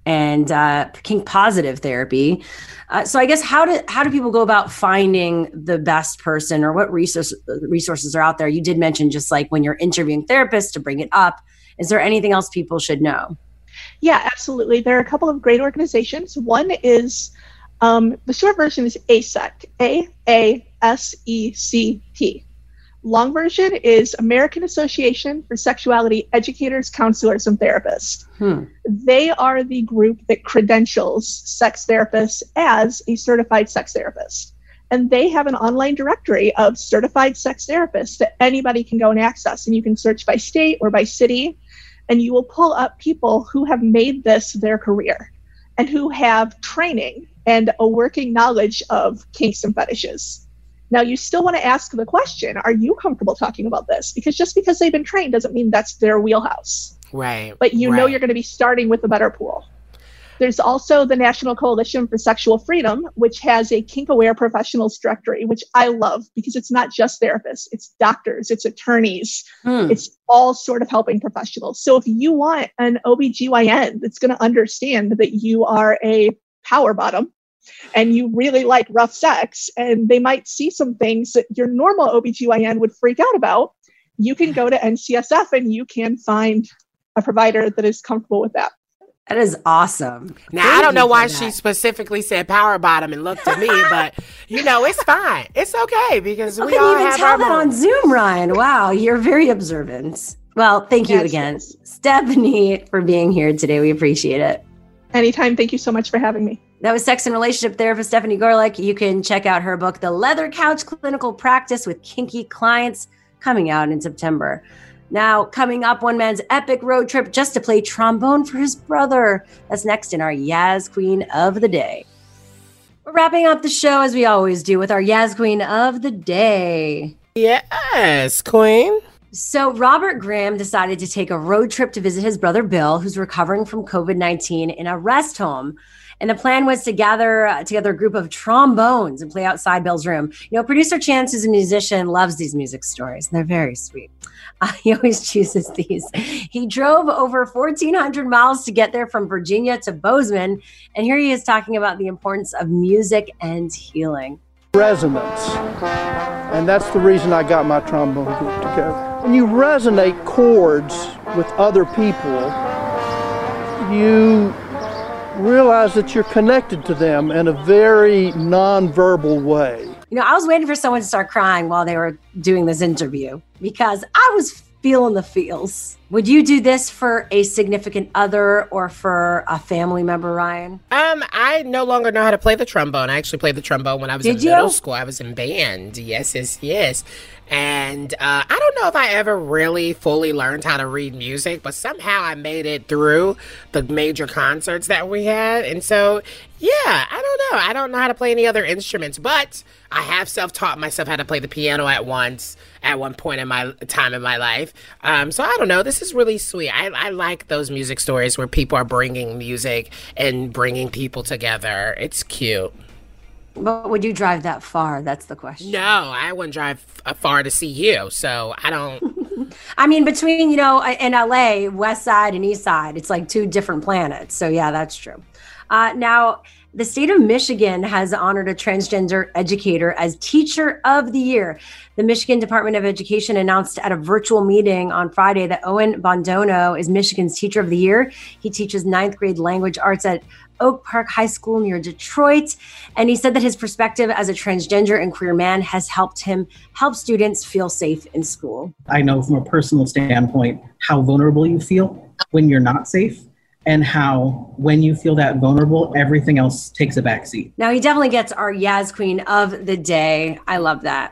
Speaker 4: and uh, kink positive therapy. Uh, so I guess how do how do people go about finding the best person, or what resource, resources are out there? You did mention just like when you're interviewing therapists to bring it up. Is there anything else people should know?
Speaker 17: Yeah, absolutely. There are a couple of great organizations. One is, um, the short version is A S E C, A A S E C T. Long version is American Association for Sexuality Educators, Counselors, and Therapists.
Speaker 4: Hmm.
Speaker 17: They are the group that credentials sex therapists as a certified sex therapist. And they have an online directory of certified sex therapists that anybody can go and access. And you can search by state or by city, and you will pull up people who have made this their career and who have training and a working knowledge of kinks and fetishes. Now, you still want to ask the question, are you comfortable talking about this? Because just because they've been trained doesn't mean that's their wheelhouse.
Speaker 5: Right.
Speaker 17: But you
Speaker 5: right.
Speaker 17: know you're going to be starting with a better pool. There's also the National Coalition for Sexual Freedom, which has a kink-aware professionals directory, which I love because it's not just therapists, it's doctors, it's attorneys,
Speaker 4: Hmm.
Speaker 17: it's all sort of helping professionals. So if you want an O B G Y N that's going to understand that you are a power bottom, and you really like rough sex, and they might see some things that your normal O B G Y N would freak out about, you can go to N C S F and you can find a provider that is comfortable with that.
Speaker 4: That is awesome.
Speaker 5: Now,
Speaker 4: Thank
Speaker 5: I don't
Speaker 4: you
Speaker 5: know
Speaker 4: for
Speaker 5: why
Speaker 4: that.
Speaker 5: she specifically said power bottom and looked at me, but, you know, it's fine. It's okay because
Speaker 4: How
Speaker 5: we
Speaker 4: can
Speaker 5: all
Speaker 4: you even
Speaker 5: have
Speaker 4: tell
Speaker 5: our
Speaker 4: that on
Speaker 5: moments.
Speaker 4: Zoom, Ryan? Wow, you're very observant. Well, thank you
Speaker 17: Yes,
Speaker 4: again,
Speaker 17: yes.
Speaker 4: Stephanie, for being here today. We appreciate it.
Speaker 17: Anytime. Thank you so much for having me.
Speaker 4: That was sex and relationship therapist Stephanie Gorelick. You can check out her book, The Leather Couch Clinical Practice with Kinky Clients, coming out in September. Now, coming up, one man's epic road trip just to play trombone for his brother. That's next in our Yaz Queen of the Day. We're wrapping up the show as we always do with our Yaz Queen of the Day.
Speaker 5: Yes, Queen.
Speaker 4: So Robert Graham decided to take a road trip to visit his brother Bill, who's recovering from covid nineteen in a rest home. And the plan was to gather uh, together a group of trombones and play outside Bill's room. You know, producer Chance, who's a musician, loves these music stories. They're very sweet. Uh, he always chooses these. He drove over fourteen hundred miles to get there from Virginia to Bozeman. And here he is talking about the importance of music and healing.
Speaker 18: Resonance. And that's the reason I got my trombone group together. When you resonate chords with other people, you realize that you're connected to them in a very nonverbal way.
Speaker 4: You know, I was waiting for someone to start crying while they were doing this interview because I was feeling the feels. Would you do this for a significant other or for a family member, Ryan?
Speaker 5: Um, I no longer know how to play the trombone. I actually played the trombone when I was
Speaker 4: Did
Speaker 5: in
Speaker 4: you?
Speaker 5: middle school. I was in band. Yes, yes, yes. And uh, I don't know if I ever really fully learned how to read music, but somehow I made it through the major concerts that we had. And so, yeah, I don't know. I don't know how to play any other instruments, but I have self-taught myself how to play the piano at once, at one point in my time in my life. Um, so I don't know. This is really sweet. I, I like those music stories where people are bringing music and bringing people together. It's cute.
Speaker 4: But would you drive that far? That's the question.
Speaker 5: No, I wouldn't drive f- far to see you, so I don't.
Speaker 4: I mean, between, you know, in L A, West Side and East Side, it's like two different planets. So yeah, that's true. Uh, now, the state of Michigan has honored a transgender educator as Teacher of the Year. The Michigan Department of Education announced at a virtual meeting on Friday that Owen Bondono is Michigan's Teacher of the Year. He teaches ninth grade language arts at Oak Park High School near Detroit. And he said that his perspective as a transgender and queer man has helped him help students feel safe in school.
Speaker 19: I know from a personal standpoint how vulnerable you feel when you're not safe, and how when you feel that vulnerable, everything else takes a backseat.
Speaker 4: Now, he definitely gets our Yaz Queen of the Day. I love that.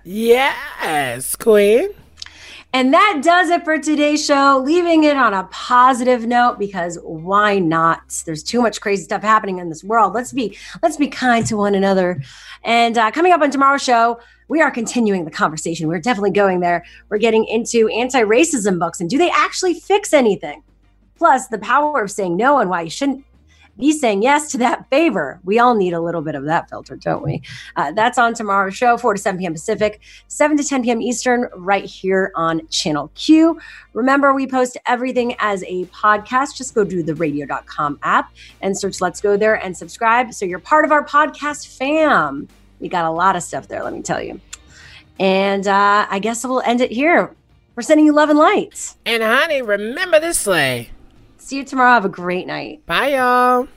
Speaker 5: Yes, Queen.
Speaker 4: And that does it for today's show, leaving it on a positive note because why not? There's too much crazy stuff happening in this world. Let's be let's be kind to one another. And uh, coming up on tomorrow's show, we are continuing the conversation. We're definitely going there. We're getting into anti-racism books and do they actually fix anything? Plus, the power of saying no and why you shouldn't be saying yes to that favor. We all need a little bit of that filter, don't we? Uh, that's on tomorrow's show, four to seven p.m. Pacific, seven to ten p.m. Eastern, right here on Channel Q. Remember, we post everything as a podcast. Just go to the radio dot com app and search Let's Go there and subscribe so you're part of our podcast fam. We got a lot of stuff there, let me tell you. And uh, I guess we'll end it here. We're sending you love and light.
Speaker 5: And honey, remember this sleigh.
Speaker 4: See you tomorrow. Have a great night.
Speaker 5: Bye, y'all.